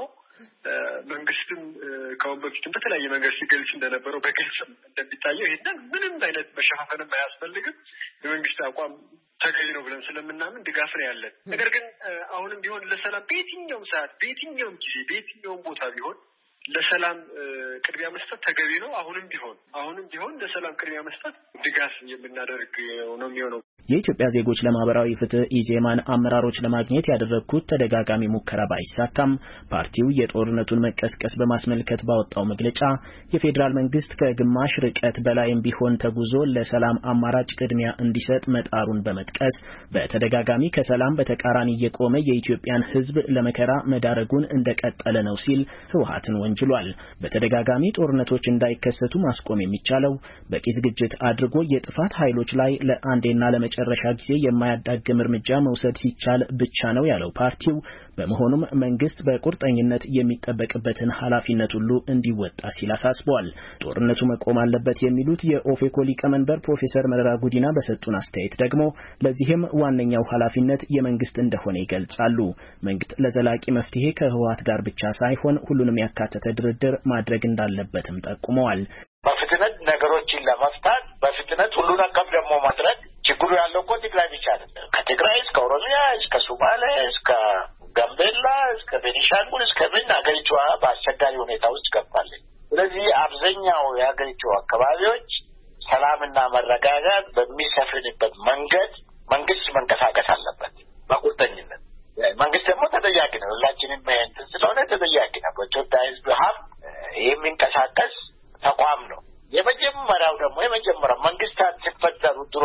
መንግስትም ከአሁን በፊትም በተለያየ መንገድ ሲገልጽ እንደነበረው በግልጽም እንደሚታየው ይሄንን ምንም አይነት መሸፋፈንም አያስፈልግም። የመንግስት አቋም ተገቢ ነው ብለን ስለምናምን ድጋፍ ነው ያለን። ነገር ግን አሁንም ቢሆን ለሰላም በየትኛውም ሰዓት፣ በየትኛውም ጊዜ፣ በየትኛውም ቦታ ቢሆን ለሰላም ቅድሚያ መስጠት ተገቢ ነው። አሁንም ቢሆን ለሰላም ቅድሚያ መስጠት ድጋፍ የምናደርግ ነው የሚሆነው። የኢትዮጵያ ዜጎች ለማህበራዊ ፍትህ ኢዜማን አመራሮች ለማግኘት ያደረግኩት ተደጋጋሚ ሙከራ ባይሳካም ፓርቲው የጦርነቱን መቀስቀስ በማስመልከት ባወጣው መግለጫ የፌዴራል መንግስት ከግማሽ ርቀት በላይም ቢሆን ተጉዞ ለሰላም አማራጭ ቅድሚያ እንዲሰጥ መጣሩን በመጥቀስ በተደጋጋሚ ከሰላም በተቃራኒ የቆመ የኢትዮጵያን ሕዝብ ለመከራ መዳረጉን እንደቀጠለ ነው ሲል ህወሓትን ወንጅሏል። በተደጋጋሚ ጦርነቶች እንዳይከሰቱ ማስቆም የሚቻለው በቂ ዝግጅት አድርጎ የጥፋት ኃይሎች ላይ ለአንዴና ለመጨረሻ ጊዜ የማያዳግም እርምጃ መውሰድ ሲቻል ብቻ ነው ያለው ፓርቲው። በመሆኑም መንግስት በቁርጠኝነት የሚጠበቅበትን ኃላፊነት ሁሉ እንዲወጣ ሲል አሳስቧል። ጦርነቱ መቆም አለበት የሚሉት የኦፌኮ ሊቀመንበር ፕሮፌሰር መረራ ጉዲና በሰጡን አስተያየት ደግሞ ለዚህም ዋነኛው ኃላፊነት የመንግስት እንደሆነ ይገልጻሉ። መንግስት ለዘላቂ መፍትሄ ከህወሓት ጋር ብቻ ሳይሆን ሁሉንም ያካተተ ድርድር ማድረግ እንዳለበትም ጠቁመዋል። በፍጥነት ነገሮችን ለመፍታት በፍጥነት ሁሉን አቀፍ ደግሞ ማድረግ ችግሩ ያለው እኮ ትግራይ ብቻ አይደለም። ከትግራይ እስከ ኦሮሚያ እስከ ሶማሌ እስከ ጋምቤላ እስከ ቤኒሻንጉል እስከ ምን አገሪቷ በአስቸጋሪ ሁኔታ ውስጥ ገብታለች። ስለዚህ አብዛኛው የሀገሪቱ አካባቢዎች ሰላምና መረጋጋት በሚሰፍንበት መንገድ መንግስት መንቀሳቀስ አለበት በቁርጠኝነት። መንግስት ደግሞ ተጠያቂ ነው። ሁላችንም እንትን ስለሆነ ተጠያቂ ነው። በኢትዮጵያ ህዝብ ሀብት የሚንቀሳቀስ ተቋም ነው። የመጀመሪያው መንግስታት ሲፈጠሩ ድሮ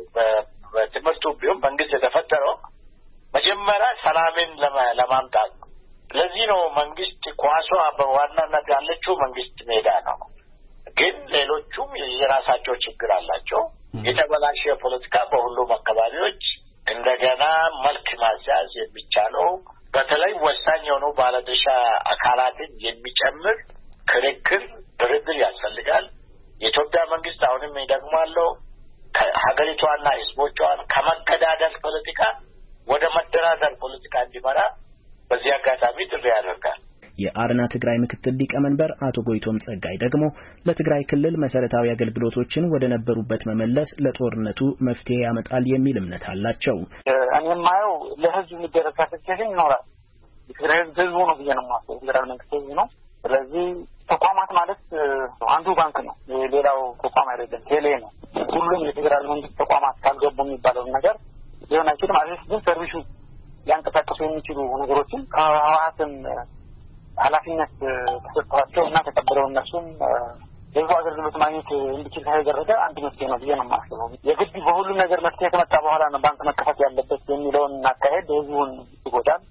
በትምህርቱ ቢሆን መንግስት የተፈጠረው መጀመሪያ ሰላምን ለማምጣት ነው። ለዚህ ነው መንግስት ኳሷ በዋናነት ያለችው መንግስት ሜዳ ነው። ግን ሌሎቹም የራሳቸው ችግር አላቸው። የተበላሸ ፖለቲካ በሁሉም አካባቢዎች እንደገና መልክ ማስያዝ የሚቻለው በተለይ ወሳኝ የሆኑ ባለድርሻ አካላትን የሚጨምር ክርክር፣ ድርድር ያስፈልጋል። የኢትዮጵያ መንግስት አሁንም ይደግማለሁ ሀገሪቷና ህዝቦቿን ከመገዳደል ፖለቲካ ወደ መደራደር ፖለቲካ እንዲመራ በዚህ አጋጣሚ ጥሪ ያደርጋል። የአረና ትግራይ ምክትል ሊቀመንበር አቶ ጎይቶም ጸጋይ ደግሞ ለትግራይ ክልል መሰረታዊ አገልግሎቶችን ወደ ነበሩበት መመለስ ለጦርነቱ መፍትሄ ያመጣል የሚል እምነት አላቸው። እኔ የማየው ለህዝብ የሚደረግ አሰስቴሽን ይኖራል። የትግራይ ህዝቡ ነው ብዬ ነው የማስበው። የፌዴራል መንግስት ህዝቡ ነው። ስለዚህ ተቋማት ማለት አንዱ ባንክ ነው፣ ሌላው ተቋም አይደለም፣ ቴሌ ነው። ሁሉም የፌዴራል መንግስት ተቋማት ካልገቡ የሚባለውን ነገር ሊሆን አይችልም። አዲስ ግን ሰርቪሱ ሊያንቀሳቀሱ የሚችሉ ነገሮችን ከህወሓትም ኃላፊነት ተሰጥቷቸው እና ተቀብለው እነሱም የህዝቡ አገልግሎት ማግኘት እንዲችል ከተደረገ አንድ መፍትሄ ነው ብዬ ነው የማስበው። የግድ በሁሉም ነገር መፍትሄ ከመጣ በኋላ ነው ባንክ መከፈት ያለበት የሚለውን አካሄድ ህዝቡን ይጎዳል፣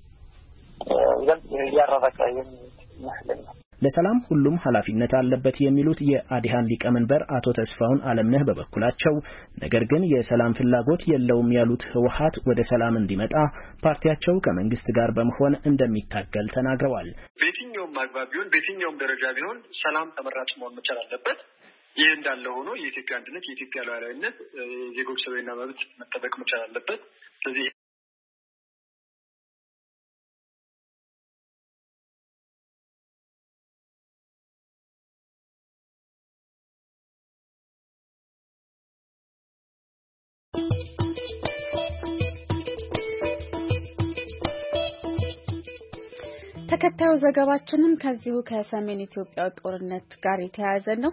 ይበልጥ እያራራቀ ይመስለኛል። ለሰላም ሁሉም ኃላፊነት አለበት የሚሉት የአዲሃን ሊቀመንበር አቶ ተስፋውን አለምነህ በበኩላቸው ነገር ግን የሰላም ፍላጎት የለውም ያሉት ህወሓት ወደ ሰላም እንዲመጣ ፓርቲያቸው ከመንግስት ጋር በመሆን እንደሚታገል ተናግረዋል። በየትኛውም አግባብ ቢሆን በየትኛውም ደረጃ ቢሆን ሰላም ተመራጭ መሆን መቻል አለበት። ይህ እንዳለ ሆኖ የኢትዮጵያ አንድነት፣ የኢትዮጵያ ሉዓላዊነት፣ የዜጎች ሰብአዊና መብት መጠበቅ መቻል አለበት። ስለዚህ ተከታዩ ዘገባችንም ከዚሁ ከሰሜን ኢትዮጵያ ጦርነት ጋር የተያያዘ ነው።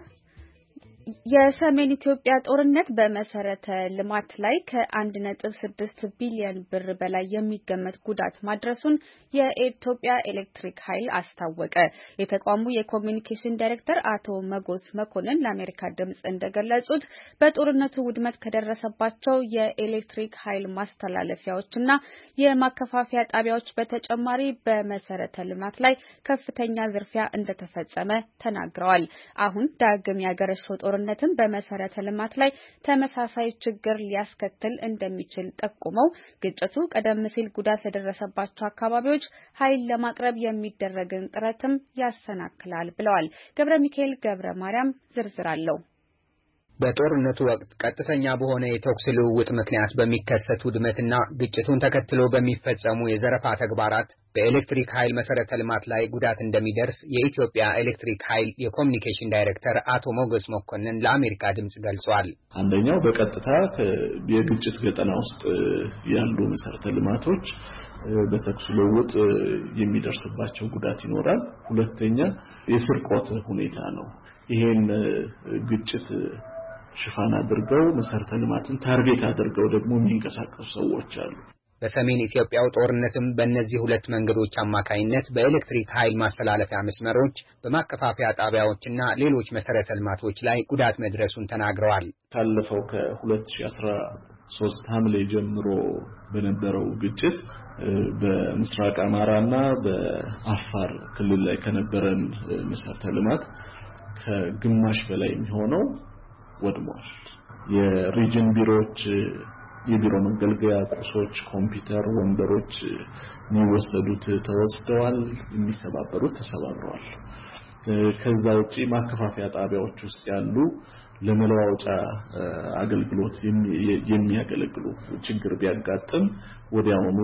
የሰሜን ኢትዮጵያ ጦርነት በመሰረተ ልማት ላይ ከ1.6 ቢሊዮን ብር በላይ የሚገመት ጉዳት ማድረሱን የኢትዮጵያ ኤሌክትሪክ ኃይል አስታወቀ። የተቋሙ የኮሚኒኬሽን ዳይሬክተር አቶ መጎስ መኮንን ለአሜሪካ ድምጽ እንደገለጹት በጦርነቱ ውድመት ከደረሰባቸው የኤሌክትሪክ ኃይል ማስተላለፊያዎችና የማከፋፈያ ጣቢያዎች በተጨማሪ በመሰረተ ልማት ላይ ከፍተኛ ዝርፊያ እንደተፈጸመ ተናግረዋል። አሁን ዳግም ያገረሸው ጦርነትን በመሰረተ ልማት ላይ ተመሳሳይ ችግር ሊያስከትል እንደሚችል ጠቁመው ግጭቱ ቀደም ሲል ጉዳት ለደረሰባቸው አካባቢዎች ኃይል ለማቅረብ የሚደረግን ጥረትም ያሰናክላል ብለዋል። ገብረ ሚካኤል ገብረ ማርያም ዝርዝር አለው። በጦርነቱ ወቅት ቀጥተኛ በሆነ የተኩስ ልውውጥ ምክንያት በሚከሰት ውድመትና ግጭቱን ተከትሎ በሚፈጸሙ የዘረፋ ተግባራት በኤሌክትሪክ ኃይል መሰረተ ልማት ላይ ጉዳት እንደሚደርስ የኢትዮጵያ ኤሌክትሪክ ኃይል የኮሚኒኬሽን ዳይሬክተር አቶ ሞገስ መኮንን ለአሜሪካ ድምጽ ገልጿል። አንደኛው በቀጥታ የግጭት ገጠና ውስጥ ያሉ መሰረተ ልማቶች በተኩስ ልውውጥ የሚደርስባቸው ጉዳት ይኖራል። ሁለተኛ የስርቆት ሁኔታ ነው። ይሄን ግጭት ሽፋን አድርገው መሰረተ ልማትን ታርጌት አድርገው ደግሞ የሚንቀሳቀሱ ሰዎች አሉ። በሰሜን ኢትዮጵያው ጦርነትም በእነዚህ ሁለት መንገዶች አማካይነት በኤሌክትሪክ ኃይል ማስተላለፊያ መስመሮች፣ በማከፋፈያ ጣቢያዎችና ሌሎች መሰረተ ልማቶች ላይ ጉዳት መድረሱን ተናግረዋል። ካለፈው ከ2013 ሐምሌ ጀምሮ በነበረው ግጭት በምስራቅ አማራና በአፋር ክልል ላይ ከነበረን መሰረተ ልማት ከግማሽ በላይ የሚሆነው ወድሟል። የሪጅን ቢሮዎች፣ የቢሮ መገልገያ ቁሶች፣ ኮምፒውተር፣ ወንበሮች የሚወሰዱት ተወስደዋል፣ የሚሰባበሩት ተሰባብረዋል። ከዛ ውጪ ማከፋፈያ ጣቢያዎች ውስጥ ያሉ ለመለዋወጫ አገልግሎት የሚያገለግሉ ችግር ቢያጋጥም ወዲያውኑ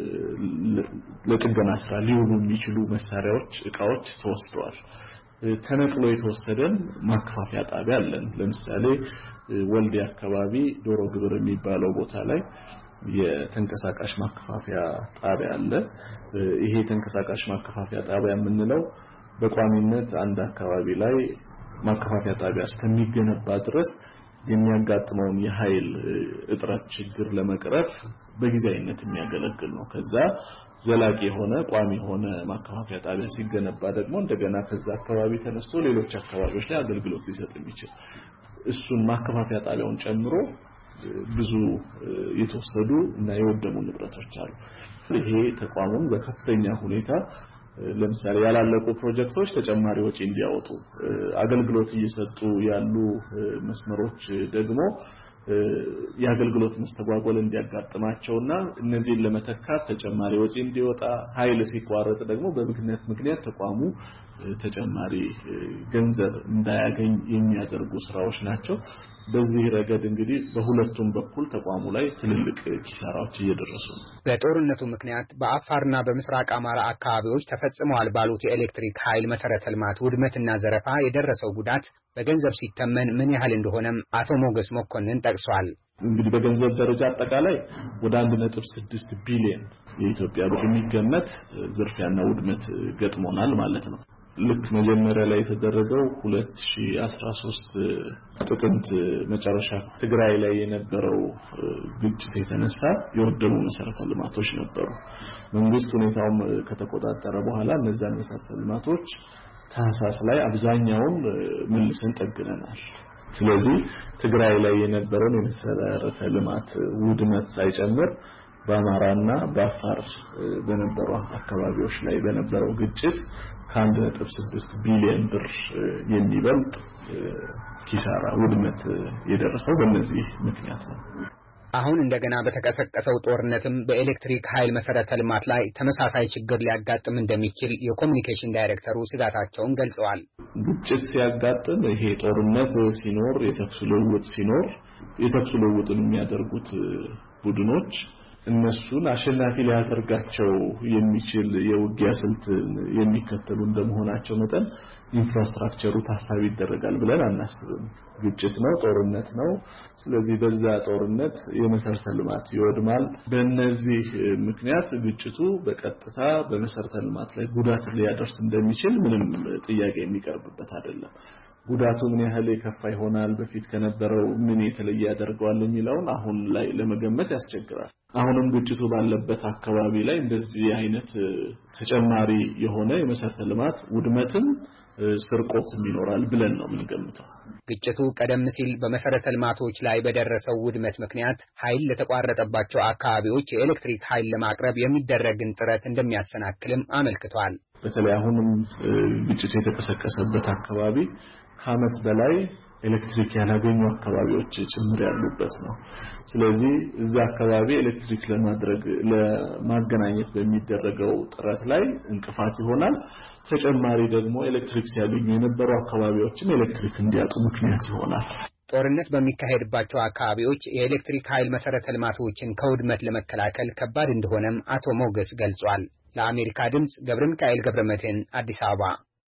ለጥገና ስራ ሊውሉ የሚችሉ መሳሪያዎች፣ እቃዎች ተወስደዋል። ተነቅሎ የተወሰደን ማከፋፈያ ጣቢያ አለን። ለምሳሌ ወልዲ አካባቢ ዶሮ ግብር የሚባለው ቦታ ላይ የተንቀሳቃሽ ማከፋፈያ ጣቢያ አለ። ይሄ ተንቀሳቃሽ ማከፋፈያ ጣቢያ የምንለው በቋሚነት አንድ አካባቢ ላይ ማከፋፈያ ጣቢያ እስከሚገነባ ድረስ የሚያጋጥመውን የኃይል እጥረት ችግር ለመቅረፍ በጊዜያዊነት የሚያገለግል ነው። ከዛ ዘላቂ የሆነ ቋሚ የሆነ ማከፋፈያ ጣቢያ ሲገነባ ደግሞ እንደገና ከዛ አካባቢ ተነስቶ ሌሎች አካባቢዎች ላይ አገልግሎት ሊሰጥ የሚችል እሱን ማከፋፈያ ጣቢያውን ጨምሮ ብዙ የተወሰዱ እና የወደሙ ንብረቶች አሉ። ይሄ ተቋሙን በከፍተኛ ሁኔታ ለምሳሌ ያላለቁ ፕሮጀክቶች ተጨማሪ ወጪ እንዲያወጡ፣ አገልግሎት እየሰጡ ያሉ መስመሮች ደግሞ የአገልግሎት መስተጓጎል እንዲያጋጥማቸውና እነዚህን ለመተካት ተጨማሪ ወጪ እንዲወጣ፣ ኃይል ሲቋረጥ ደግሞ በምክንያት ተቋሙ ተጨማሪ ገንዘብ እንዳያገኝ የሚያደርጉ ስራዎች ናቸው። በዚህ ረገድ እንግዲህ በሁለቱም በኩል ተቋሙ ላይ ትልልቅ ኪሳራዎች እየደረሱ ነው። በጦርነቱ ምክንያት በአፋርና በምስራቅ አማራ አካባቢዎች ተፈጽመዋል ባሉት የኤሌክትሪክ ኃይል መሰረተ ልማት ውድመትና ዘረፋ የደረሰው ጉዳት በገንዘብ ሲተመን ምን ያህል እንደሆነም አቶ ሞገስ መኮንን ጠቅሷል። እንግዲህ በገንዘብ ደረጃ አጠቃላይ ወደ 1.6 ቢሊዮን የኢትዮጵያ ብር የሚገመት ዝርፊያና ውድመት ገጥሞናል ማለት ነው። ልክ መጀመሪያ ላይ የተደረገው 2013 ጥቅምት መጨረሻ ትግራይ ላይ የነበረው ግጭት የተነሳ የወደሙ መሰረተ ልማቶች ነበሩ። መንግስት ሁኔታውን ከተቆጣጠረ በኋላ እነዛን መሰረተ ልማቶች ታህሳስ ላይ አብዛኛውን መልሰን ጠግነናል። ስለዚህ ትግራይ ላይ የነበረውን የመሰረተ ልማት ውድመት ሳይጨምር በአማራና በአፋር በነበሩ አካባቢዎች ላይ በነበረው ግጭት ከ1.6 ቢሊዮን ብር የሚበልጥ ኪሳራ ውድመት የደረሰው በእነዚህ ምክንያት ነው። አሁን እንደገና በተቀሰቀሰው ጦርነትም በኤሌክትሪክ ኃይል መሰረተ ልማት ላይ ተመሳሳይ ችግር ሊያጋጥም እንደሚችል የኮሚኒኬሽን ዳይሬክተሩ ስጋታቸውን ገልጸዋል። ግጭት ሲያጋጥም፣ ይሄ ጦርነት ሲኖር፣ የተኩስ ልውውጥ ሲኖር፣ የተኩስ ልውውጥን የሚያደርጉት ቡድኖች እነሱን አሸናፊ ሊያደርጋቸው የሚችል የውጊያ ስልት የሚከተሉ እንደመሆናቸው መጠን ኢንፍራስትራክቸሩ ታሳቢ ይደረጋል ብለን አናስብም። ግጭት ነው፣ ጦርነት ነው። ስለዚህ በዛ ጦርነት የመሰረተ ልማት ይወድማል። በእነዚህ ምክንያት ግጭቱ በቀጥታ በመሰረተ ልማት ላይ ጉዳት ሊያደርስ እንደሚችል ምንም ጥያቄ የሚቀርብበት አይደለም። ጉዳቱ ምን ያህል የከፋ ይሆናል በፊት ከነበረው ምን የተለየ ያደርገዋል የሚለውን አሁን ላይ ለመገመት ያስቸግራል። አሁንም ግጭቱ ባለበት አካባቢ ላይ እንደዚህ አይነት ተጨማሪ የሆነ የመሰረተ ልማት ውድመትም ስርቆትም ይኖራል ብለን ነው የምንገምተው። ግጭቱ ቀደም ሲል በመሰረተ ልማቶች ላይ በደረሰው ውድመት ምክንያት ኃይል ለተቋረጠባቸው አካባቢዎች የኤሌክትሪክ ኃይል ለማቅረብ የሚደረግን ጥረት እንደሚያሰናክልም አመልክቷል። በተለይ አሁንም ግጭቱ የተቀሰቀሰበት አካባቢ ከዓመት በላይ ኤሌክትሪክ ያላገኙ አካባቢዎች ጭምር ያሉበት ነው። ስለዚህ እዛ አካባቢ ኤሌክትሪክ ለማገናኘት በሚደረገው ጥረት ላይ እንቅፋት ይሆናል። ተጨማሪ ደግሞ ኤሌክትሪክ ሲያገኙ የነበሩ አካባቢዎችም ኤሌክትሪክ እንዲያጡ ምክንያት ይሆናል። ጦርነት በሚካሄድባቸው አካባቢዎች የኤሌክትሪክ ኃይል መሰረተ ልማቶችን ከውድመት ለመከላከል ከባድ እንደሆነም አቶ ሞገስ ገልጿል። ለአሜሪካ ድምጽ ገብረ ሚካኤል ገብረመድህን አዲስ አበባ።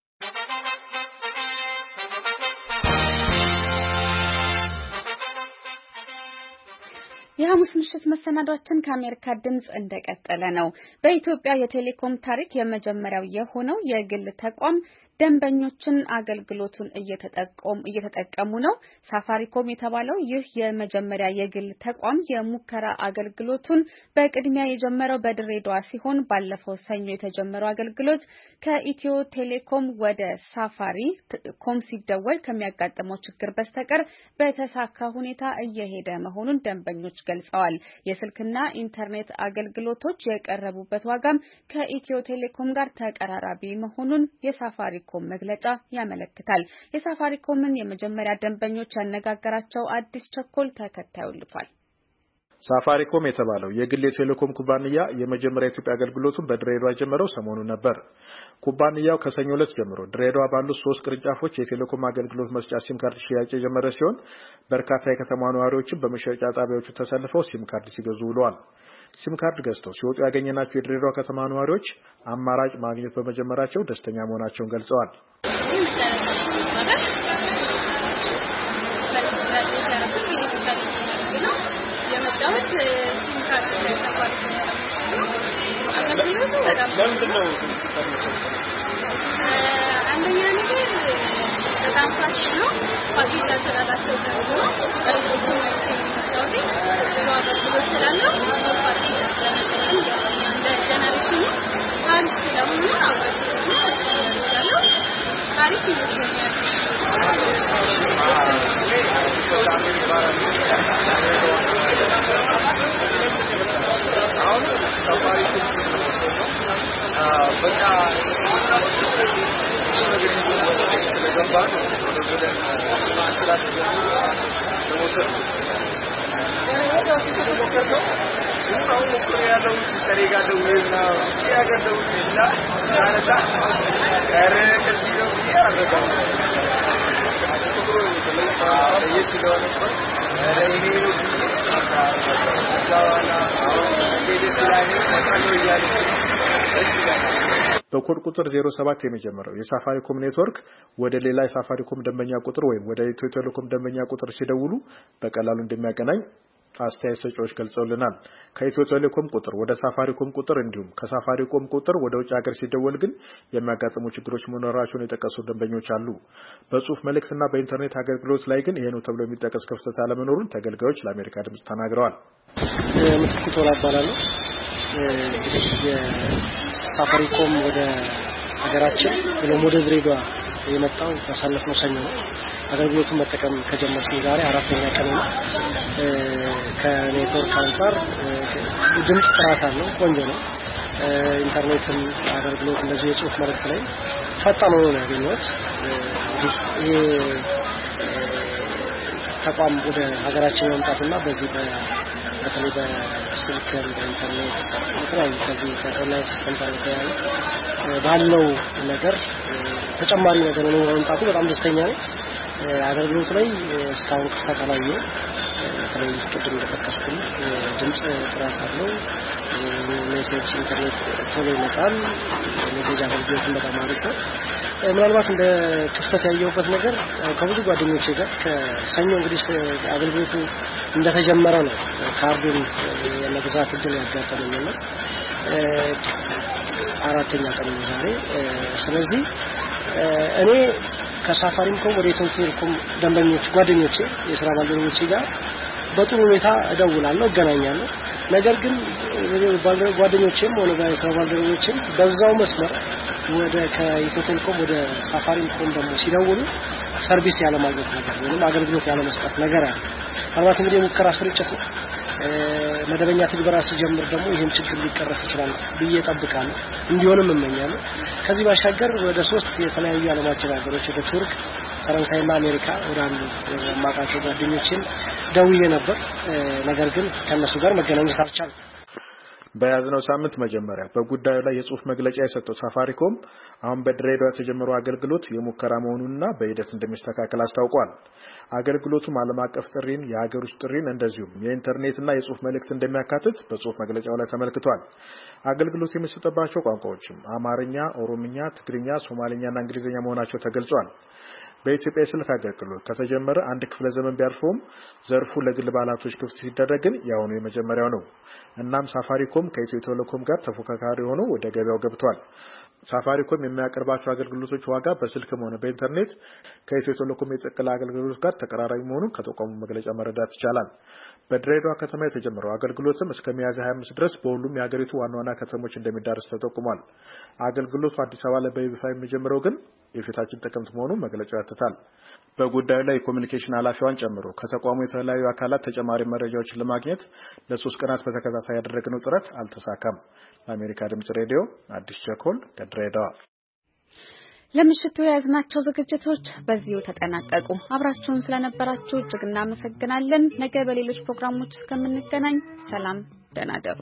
የሐሙስ ምሽት መሰናዷችን ከአሜሪካ ድምጽ እንደቀጠለ ነው። በኢትዮጵያ የቴሌኮም ታሪክ የመጀመሪያው የሆነው የግል ተቋም ደንበኞችን አገልግሎቱን እየተጠቀሙ ነው። ሳፋሪኮም የተባለው ይህ የመጀመሪያ የግል ተቋም የሙከራ አገልግሎቱን በቅድሚያ የጀመረው በድሬዳዋ ሲሆን ባለፈው ሰኞ የተጀመረው አገልግሎት ከኢትዮ ቴሌኮም ወደ ሳፋሪኮም ሲደወል ከሚያጋጥመው ችግር በስተቀር በተሳካ ሁኔታ እየሄደ መሆኑን ደንበኞች ገልጸዋል። የስልክና ኢንተርኔት አገልግሎቶች የቀረቡበት ዋጋም ከኢትዮ ቴሌኮም ጋር ተቀራራቢ መሆኑን የሳፋሪኮም መግለጫ ያመለክታል። የሳፋሪኮምን የመጀመሪያ ደንበኞች ያነጋገራቸው አዲስ ቸኮል ተከታዩን ልኳል። ሳፋሪኮም የተባለው የግል የቴሌኮም ኩባንያ የመጀመሪያ የኢትዮጵያ አገልግሎቱን በድሬዳዋ የጀመረው ሰሞኑን ነበር። ኩባንያው ከሰኞ ዕለት ጀምሮ ድሬዳዋ ባሉት 3 ቅርንጫፎች የቴሌኮም አገልግሎት መስጫ ሲም ካርድ ሽያጭ የጀመረ ሲሆን በርካታ የከተማ ነዋሪዎችም በመሸጫ ጣቢያዎቹ ተሰልፈው ሲም ካርድ ሲገዙ ውለዋል። ሲም ካርድ ገዝተው ሲወጡ ያገኘናቸው የድሬዳዋ ከተማ ነዋሪዎች አማራጭ ማግኘት በመጀመራቸው ደስተኛ መሆናቸውን ገልጸዋል። አንደኛ ነገር በጣም ፋሽ ነው። ፓኬጅ አሰራራቸው ደግሞ በሌሎችም በኮድ ቁጥር 07 የሚጀምረው የሳፋሪኮም ኔትወርክ ወደ ሌላ የሳፋሪኮም ደንበኛ ቁጥር ወይም ወደ ኢትዮ ቴሌኮም ደንበኛ ቁጥር ሲደውሉ በቀላሉ እንደሚያገናኝ አስተያየት ሰጪዎች ገልጸውልናል። ከኢትዮ ቴሌኮም ቁጥር ወደ ሳፋሪኮም ቁጥር እንዲሁም ከሳፋሪኮም ቁጥር ወደ ውጭ ሀገር ሲደወል ግን የሚያጋጥሙ ችግሮች መኖራቸውን የጠቀሱ ደንበኞች አሉ። በጽሁፍ መልእክትና በኢንተርኔት አገልግሎት ላይ ግን ይሄ ነው ተብሎ የሚጠቀስ ክፍተት አለመኖሩን ተገልጋዮች ለአሜሪካ ድምጽ ተናግረዋል። ምትኩት ወላባላሉ የሳፋሪኮም ወደ ሀገራችን ወደ ድሬዳዋ የመጣው ባሳለፍነው ሰኞ ነው። አገልግሎቱን መጠቀም ከጀመርኩኝ ዛሬ 4ኛ ቀን ነው። ከኔትወርክ አንፃር ድምጽ ጥራት አለው፣ ቆንጆ ነው። ኢንተርኔትም አገልግሎት እንደዚህ የጽሁፍ መልእክት ላይ ፈጣን ነው ያገኘሁት። ይሄ ተቋም ወደ ሀገራችን መምጣትና በዚህ በተለይ በስልክ በኢንተርኔት በተለያዩ ከዚህ ከኦንላይን ሲስተም ጋር ተያይዞ ባለው ነገር ተጨማሪ ነገር ነው መምጣቱ በጣም ደስተኛ ነኝ። አገልግሎት ላይ እስካሁን ክፍተት አላየሁም። በተለይ ቅድም እንደተከሰተኝ ድምጽ ጥራት አለው። ሜሴጅ ኢንተርኔት ቶሎ ይመጣል። ሜሴጅ አገልግሎት በጣም አሪፍ ነው። ምናልባት እንደ ክፍተት ያየሁበት ነገር ከብዙ ጓደኞቼ ጋር ከሰኞ እንግዲህ አገልግሎቱ እንደተጀመረ ነው ካርዱን የመግዛት እድል ያጋጠመኝና አራተኛ ቀን ነው ዛሬ። ስለዚህ እኔ ከሳፋሪኮም ወደ ኢትዮ ቴሌኮም ደንበኞች ጓደኞቼ የሥራ ባልደረቦቼ ጋር በጥሩ ሁኔታ እደውላለሁ እገናኛለሁ። ነገር ግን ጓደኞቼም ሆነ የሥራ ባልደረቦቼም በዛው መስመር ወደ ከኢትዮ ቴሌኮም ወደ ሳፋሪኮም ደግሞ ሲደውሉ ሰርቪስ ያለ ማግኘት ነገር ወይም አገልግሎት ያለ መስጠት ነገር አለ። ምናልባት እንግዲህ ሙከራ ስርጭት ነው መደበኛ ትግበራ ሲጀምር ደግሞ ይሄን ችግር ሊቀረፍ ይችላል ብዬ ጠብቃለሁ። እንዲሆንም እመኛለሁ። ከዚህ ባሻገር ወደ 3 የተለያዩ ዓለማችን ሀገሮች ወደ ቱርክ፣ ፈረንሳይና አሜሪካ ወዳሉ ማቃቸው ጓደኞችን ደውዬ ነበር። ነገር ግን ከነሱ ጋር መገናኘት አልቻልኩም። በያዝነው ሳምንት መጀመሪያ በጉዳዩ ላይ የጽሁፍ መግለጫ የሰጠው ሳፋሪኮም አሁን በድሬዳዋ የተጀመረው አገልግሎት የሙከራ መሆኑንና በሂደት እንደሚስተካከል አስታውቋል። አገልግሎቱም ዓለም አቀፍ ጥሪን፣ የሀገር ውስጥ ጥሪን እንደዚሁም የኢንተርኔትና የጽሁፍ መልእክት እንደሚያካትት በጽሁፍ መግለጫው ላይ ተመልክቷል። አገልግሎቱ የሚሰጥባቸው ቋንቋዎችም አማርኛ፣ ኦሮምኛ፣ ትግርኛ፣ ሶማሊኛና እንግሊዝኛ መሆናቸው ተገልጿል። በኢትዮጵያ የስልክ አገልግሎት ከተጀመረ አንድ ክፍለ ዘመን ቢያልፈውም ዘርፉ ለግል ባለሀብቶች ክፍት ሲደረግን ያሁኑ የመጀመሪያው ነው። እናም ሳፋሪኮም ከኢትዮ ቴሌኮም ጋር ተፎካካሪ ሆኖ ወደ ገበያው ገብቷል። ሳፋሪኮም የሚያቀርባቸው አገልግሎቶች ዋጋ በስልክም ሆነ በኢንተርኔት ከኢትዮ ቴሌኮም የጥቅል አገልግሎት ጋር ተቀራራቢ መሆኑን ከተቋሙ መግለጫ መረዳት ይቻላል። በድሬዳዋ ከተማ የተጀመረው አገልግሎትም እስከ ሚያዝያ 25 ድረስ በሁሉም የሀገሪቱ ዋና ዋና ከተሞች እንደሚዳረስ ተጠቁሟል። አገልግሎቱ አዲስ አበባ ላይ በይፋ የሚጀምረው ግን የፊታችን ጥቅምት መሆኑን መግለጫው ያትታል። በጉዳዩ ላይ የኮሚኒኬሽን ኃላፊዋን ጨምሮ ከተቋሙ የተለያዩ አካላት ተጨማሪ መረጃዎችን ለማግኘት ለ3 ቀናት በተከታታይ ያደረግነው ጥረት አልተሳካም። ለአሜሪካ ድምጽ ሬዲዮ አዲስ ቸኮል ከድሬዳዋ። ለምሽቱ የያዝናቸው ዝግጅቶች በዚሁ ተጠናቀቁ። አብራችሁን ስለነበራችሁ እጅግ እናመሰግናለን። ነገ በሌሎች ፕሮግራሞች እስከምንገናኝ ሰላም፣ ደህና ደሩ።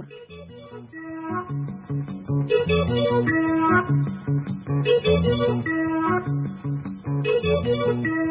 Thank you.